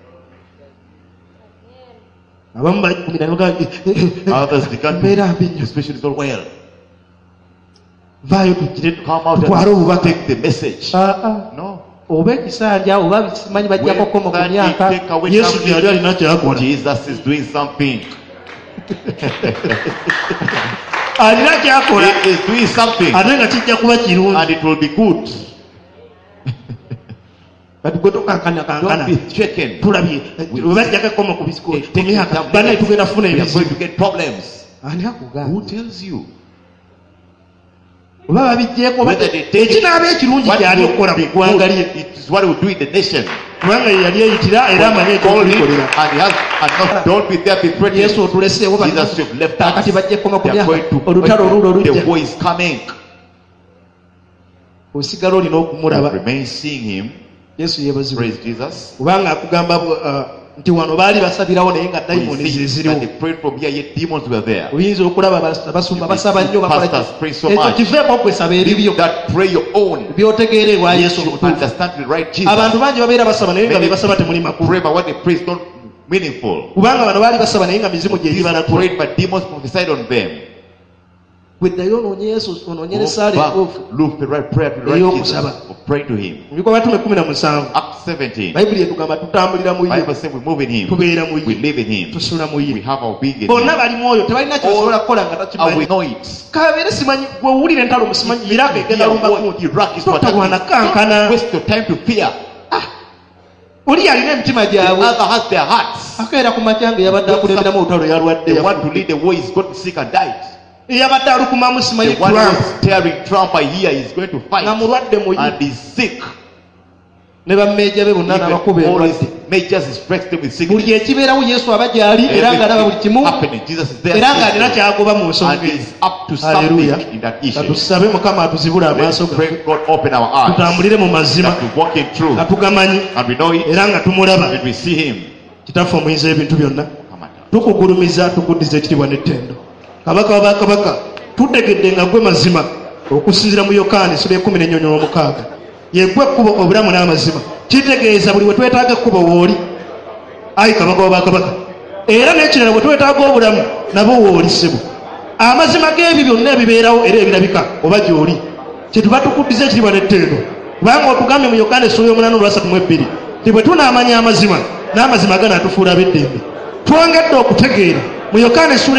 abamu bakumira Others began mbeera mbi nnyo especially not well. vaayo tugire Come out tutwale and obubaka take the message. Ah, ah. No. oba ekisanja oba simanyi bajjako komo ku When myaka that take away yesu something, gyali alina kyakola Jesus is doing something. alina kyakola He is doing something. ate nga kijja kuba kirungi And it will be good. kati gwe tokankana kankana Don't be shaken. tulabye webajjako komo ku bisiko ku Take myaka some bannaye minutes. tugenda kufuna We are going ebizibu to get problems. ani Who akugamba tells you? oba babijjeeko oba- Whether they take it, ekinaaba ekirungi what kyali will okukola be mu ggwanga lye good, it is what will do in the nation. kubanga ye yali eyitira era amanyi Call him, ekyokulikolera and he has, and not, don't be there, be threatened. yesu otuleseewo bano Jesus, you've left kakati us. bajje komo ku They are myaka going to, olutalo olulo the olujja war is coming. osigala olina okumulaba Remain seeing him. yesu yeebazibwa Praise Jesus. kubanga akugamba uh, nti wano baali basabirawo naye nga We dayimoni see zeziriwo that they prayed from here, yet demons were there. oyinza okulaba abas- abasumba basaba nnyo bakola Pastors pray so ekyo much. kiveeko okwesaba ebibyo That pray your own. byotegeera ewa yesu You omutuufu understand the right Jesus. abantu bangi babeera basaba naye nga Many bebasaba temuli makulu pray, but what they pray is not meaningful. kubanga bano baali basaba naye nga mizimu gye These gibalakula prayed, but demons prophesied on them. bwe ddayo onoonye yesu onoonye ne Go saala back, entuufu look the right prayer to the Eyo right Jesus. okusaba. Or pray to him. mu bikolwa batume kumi na musanvu Acts seventeen. bayibuli etugamba tutambulira mu ye Bible says we move in him. tubeera mu We ye live in him. tusula mu We ye have our being in bonna him. bali mwoyo tebalina kyosobola kukola nga And we takimanyi know it. kabeere simanyi gwe owulira entalo musimanyi iraka egenda lumba What Iraq is totalwana attacking. kankana Don't waste your time to fear. oli alina emitima The gyabwe other has their hearts. akeera ku makyanga eyabadde akulemberamu olutalo yalwadde The one to yafu- lead the war is got sick and died. eyabadde alukumamu The simanyi one who trump is tearing Trump, I hear, is going to nga fight mulwadde muyi and is sick. ne bammeeja be bonna Even n'abakuba all endwadde his majors is stressed with sickness. buli ekibeerawo yesu aba gyali era ng'alaba buli Everything kimu happening. Jesus is there. era ng'alina kyagoba mu And nsonga is up to Hallelujah. something in that issue. katusabe mukama atuzibule Let's amaaso gaffe pray God open our eyes. tutambulire mu mazima That we walk in truth. nga tugamanyi And we know it. era nga tumulaba And we see him. kitaffe omuyinza ebintu byonna Come on. tukugulumiza tukuddiza ekitiibwa n'ettendo kabaka wa bakabaka tutegedde nga gwe mazima okusinziira mu yokaani sula ekumi n'ennyonyo omukaaga yegwe ekkubo obulamu n'amazima kitegeeza buli we twetaaga ekkubo wooli ayi kabaka wa bakabaka era n'ekirala bwe twetaaga obulamu nabo wooli ssebo amazima g'ebyo byonna ebibeerawo era ebirabika oba gy'oli kyetuba tukuddiza ekitiibwa n'ettendo kubanga otugambye mu yokaani esula y'omunaana olwasatu mu ebbiri ti bwe tunaamanya amazima n'amazima ganaatufuula ab'eddembe twongedde okutegeera mu yokaani essuula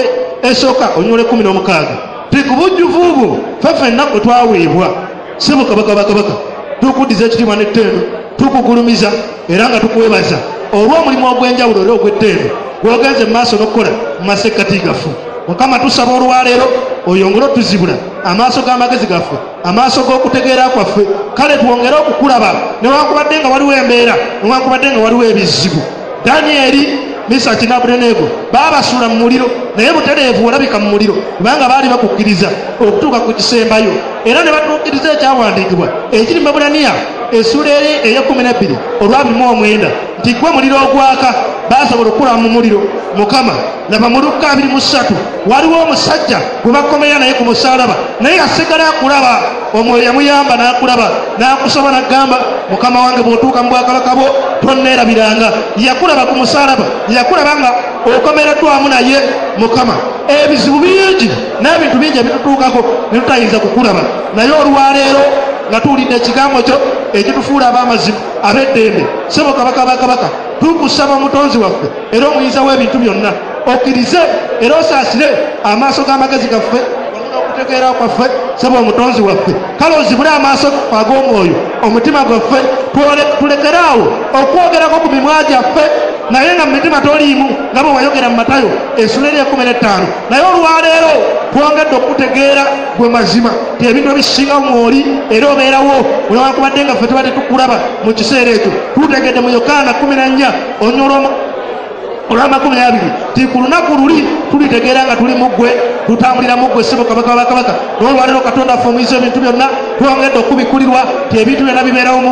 esooka onyola ekumi n'omukaaga ti ku bujjuvu bwo ffe ffenna kwe twaweebwa ssebo kabaka bakabaka tukuddiza ekitiibwa n'ettendo tukugulumiza era nga tukuwebaza olw'omulimu ogw'enjawulo era ogw'ettendo gwogenze mu maaso n'okukola mu masekkati gaffe mukama tusaba olwaleero oyongere otuzibula amaaso g'amagezi gaffe amaaso g'okutegeera kwaffe kale twongere okukulaba newankubadde nga waliwo embeera newankubadde nga waliwo ebizibu danyeri misaki n'abudenego baabasuula mu muliro naye butereevu olabika mu muliro kubanga baali bakukkiriza okutuuka ku kisembayo era ne batuukiriza ekyawandiikibwa ekiri mabulaniya essuula eri ey'ekumi n'ebbiri olwabiri mu omwenda nti gwe muliro ogwaka baasobola okulaba mu muliro mukama laba mu lukka abiri mu ssatu waliwo omusajja gwe bakomeya naye ku musaalaba naye yasigala akulaba omwoyo yamuyamba n'akulaba n'akusaba n'agamba mukama wange bw'otuuka mu bwakabaka bwo tonneerabiranga yakulaba ku musaalaba yakulaba nga okomereddwa wamu naye mukama ebizibu bingi n'ebintu bingi ebitutuukako ne tutayinza kukulaba naye olwaleero nga tuwulidde ekigambo kyo ekitufuula ab'amazima ab'eddembe ssebo kabaka bakabaka tukusaba omutonzi waffe era omuyinza w'ebintu byonna okkirize era osaasire amaaso g'amagezi gaffe okutegeera kwaffe ssebo omutonzi waffe kale ozibule amaaso ag'omwoyo omutima gwaffe tulekeraawo okwogerako ku mimwa gyaffe naye nga mu mitima toliimu nga bwe wayogera mu matayo essula eri ekumi n'ettaano naye olwaleero twongedde okutegeera gwe mazima ti ebintu ebisingawo mwoli era obeerawo newankubadde nga ffe tuba tetukulaba mu kiseera ekyo tutegedde mu yokaana kumi na nnya onyola olw'amakumi abiri ti ku lunaku luli tulitegeera nga tuli muggwe tutambulira muggwe ssebo kabaka bakabaka n'olwaleero katonda affe omuyisa ebintu byonna twongedde okubikulirwa ti ebintu byonna bibeerawo muggwe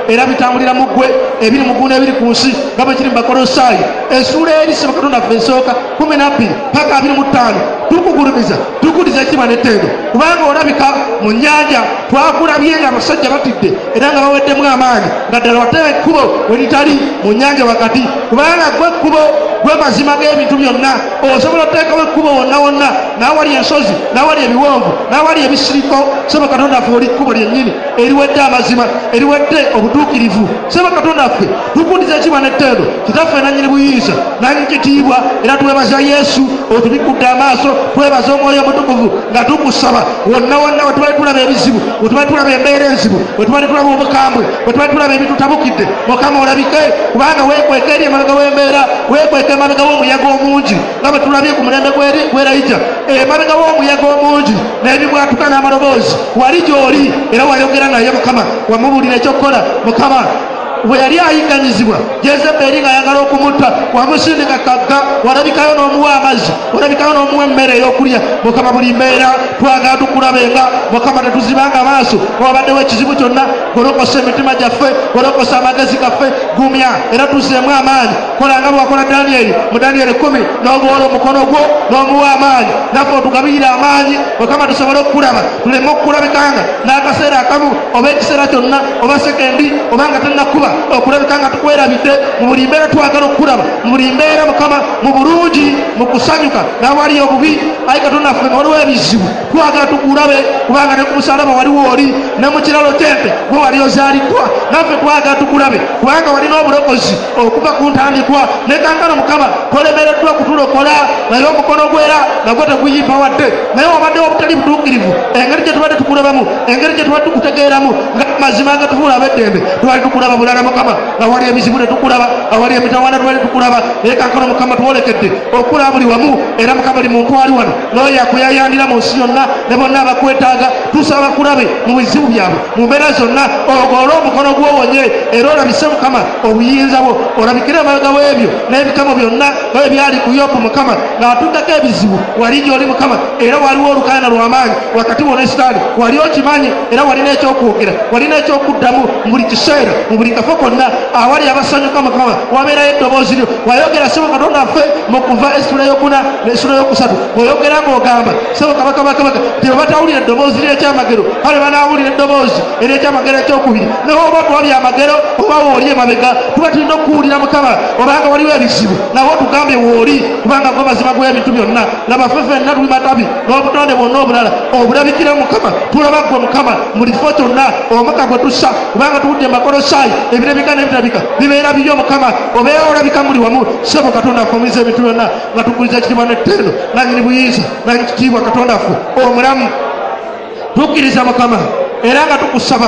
era bitambulira mu ggwe ebiri mu ggulu ebiri ku nsi nga bwe kiri mu Bakolosaayi essuula eri Seba Katonda ffe ensooka kumi na bbiri paka abiri mu ttaano tukugulumiza tukuliza ekitiibwa n'ettendo kubanga olabika mu nnyanja twakulabye nga abasajja batidde era nga baweddemu amaanyi nga ddala wateeba ekkubo we litali mu nnyanja wakati kubanga gwe ekkubo gwe mazima g'ebintu byonna osobola oteekawo ekkubo wonna wonna n'awali ensozi n'awali ebiwonvu n'awali ebisiriko Seba Katonda ffe oli kkubo lyennyini eriwedde amazima eriwedde obutuukirivu Seba Katonda ffe tukuliza ekitiibwa n'ettendo kitaffe nannyini buyinza nannyini kitiibwa era twebaza Yesu otubikudde amaaso twebaza omwoyo omutukuvu nga tukusaba wonna wonna we tubali tulaba ebizibu we tubali tulaba embeera enzibu we tubali tulaba obukambwe we tubali tulaba ebitutabukidde Mukama olabike kubanga weekweka eri emabega w'embeera weekweka emabega w'omuyaga omungi nga bwe tulabye ku mulembe gw'erayija emabega w'omuyaga omungi n'ebibwatuka n'amaloboozi wali gy'oli era wayogera naye Mukama wamubuulira ekyokukola Mukama bwe yali ayigganyizibwa Jezeberi ng'ayagala okumutta wamusindika kagga walabikayo n'omuwa amazzi walabikayo n'omuwa emmere ey'okulya Mukama buli mbeera twagala tukulabenga Mukama tetuzibanga amaaso wabaddewo ekizibu kyonna golokosa emitima gyaffe golokosa amagezi gaffe gumya era tuzzeemu amaanyi kolanga bwe wakola Danyeri mu Danyeri kumi n'obuwola omukono gwo n'omuwa amaanyi naffe otugabirire amaanyi Mukama tusobole okulaba tuleme okukulabikanga n'akaseera akamu oba ekiseera kyonna oba sekendi oba nga tennakuba okulabika nga tukwerabidde mu buli mbeera twagala okulaba mu buli mbeera Mukama mu bulungi mu kusanyuka n'awali obubi ayi Katonda ffe nga waliwo ebizibu twagala tukulabe kubanga ne ku musalaba waliwo oli ne mu kiralo kyente gwe wali ozaaliddwa naffe twagala tukulabe kubanga walina obulokozi okuva ku ntandikwa ne kankano Mukama tolemereddwa kutulokola naye omukono gwera nagwo teguyimba wadde naye wabaddewo obutali butuukirivu engeri gye tubadde tukulabamu engeri gye tubadde tukutegeeramu nga mazima nga tufuula ab'eddembe twali tukulaba bulala Mukama awali ebizibu ne tukulaba awali emitawaana twali tukulaba naye kankano Mukama tuwolekedde okulaba buli wamu era Mukama buli muntu ali wano n'oyo akuyayandira mu nsi yonna ne bonna abakwetaaga tusaba kulabe mu bizibu byabwe mu mbeera zonna ogoole omukono gw'owonye era olabise Mukama obuyinza bwo olabikire emabega w'ebyo n'ebikamo byonna ebyali ku Yobu Mukama ng'atuddako ebizibu wali gy'oli Mukama era waliwo olukaayana lw'amaanyi wakati wo ne Sitaani wali okimanyi era walina ekyokwogera walina ekyokuddamu mu buli kiseera mu buli kafo konna awali abasanyuka Mukama wabeerayo eddoboozi lyo wayogera Seba Katonda ffe mu kuva essula y'okuna n'essula y'okusatu oyogera ng'ogamba Seba kabaka bakabaka nti bwe batawulira eddoboozi ly'ekyamagero kale banaawulira eddoboozi ery'ekyamagero ekyokubiri naye oba tuwali amagero oba wooli emabega tuba tulina okuwulira Mukama obanga waliwo ebizibu nawe otugambye wooli kubanga gwe mazima g'ebintu byonna laba ffe ffenna tuli matabi n'obutonde bwonna obulala obulabikire Mukama tulaba ggwe Mukama mu kifo kyonna omukka gwe tussa kubanga tuwudde Bakolosaayi ebirabika n'ebitabika bibeera bibyo Mukama obeera olabika muli wamu Seba Katonda ffe omuyiza ebintu byonna nga tukuliza ekitiibwa n'ettendo nannyini buyinza nannyini kitiibwa Katonda ffe omulamu tukkiriza Mukama era nga tukusaba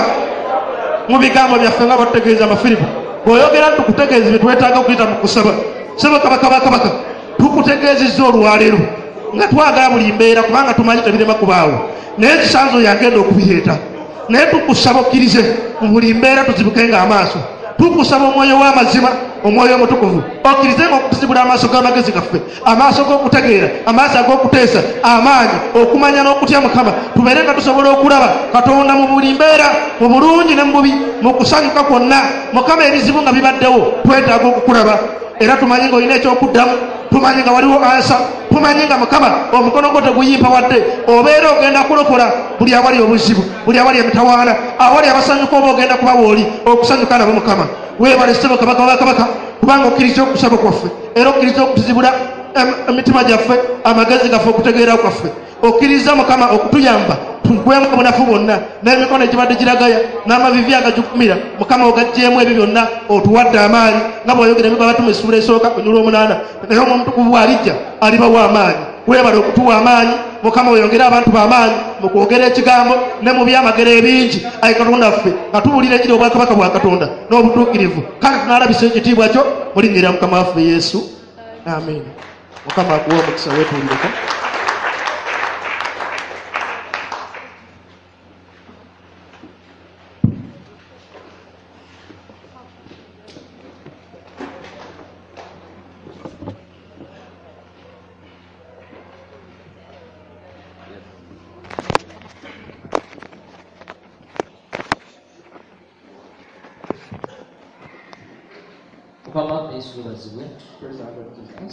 mu bigambo byaffe nga batutegeeza amafiripo bw'oyogera tukutegeeza bye twetaaga okuyita mu kusaba Seba kabaka bakabaka tukutegeezezza olwaleero nga twagala buli mbeera kubanga tumanyi tebirema kubaawo naye ekisanzo yagenda okubireeta naye tukusaba okkirize mu buli mbeera tuzibukenga amaaso tukusaba omwoyo w'amazima omwoyo omutukuvu okkirize ng'okutuzibula amaaso g'amagezi gaffe amaaso g'okutegeera amaaso ag'okuteesa amaanyi okumanya n'okutya Mukama tubeere nga tusobola okulaba Katonda mu buli mbeera mu bulungi ne mu bubi mu kusanyuka kwonna Mukama ebizibu nga bibaddewo twetaaga okukulaba era tumanyi ng'olina ekyokuddamu tumanyi nga waliwo ansa tumanyi nga Mukama omukono gwo teguyimpa wadde obeera ogenda kulokola buli awali obuzibu buli awali emitawaana awali abasanyuka oba ogenda kuba wooli okusanyuka nabo Mukama weebale Seba kabaka bakabaka kubanga okkiriza okusaba kwaffe era okkiriza okutuzibula emitima gyaffe amagezi gaffe okutegeera kwaffe okkiriza Mukama okutuyamba tukwemu obunafu bwonna n'emikono egibadde giragaya n'amavivi agajukumira Mukama ogaggyemu ebyo byonna otuwadde amaanyi nga bw'oyogera emigwa batuma essuula esooka onyula omunaana naye omutukuvu bw'alijja alibawo amaanyi weebale okutuwa amaanyi Mukama oyongere abantu b'amaanyi mu kwogera ekigambo ne mu byamagero ebingi ayi Katonda ffe nga tubuulira ekiri obwakabaka bwa Katonda n'obutuukirivu kale tunaalabisa ekitiibwa kyo mu linnya lya Mukama waffe Yesu amiina Mukama akuwa omukisa weetuulireko yesu webazibwe.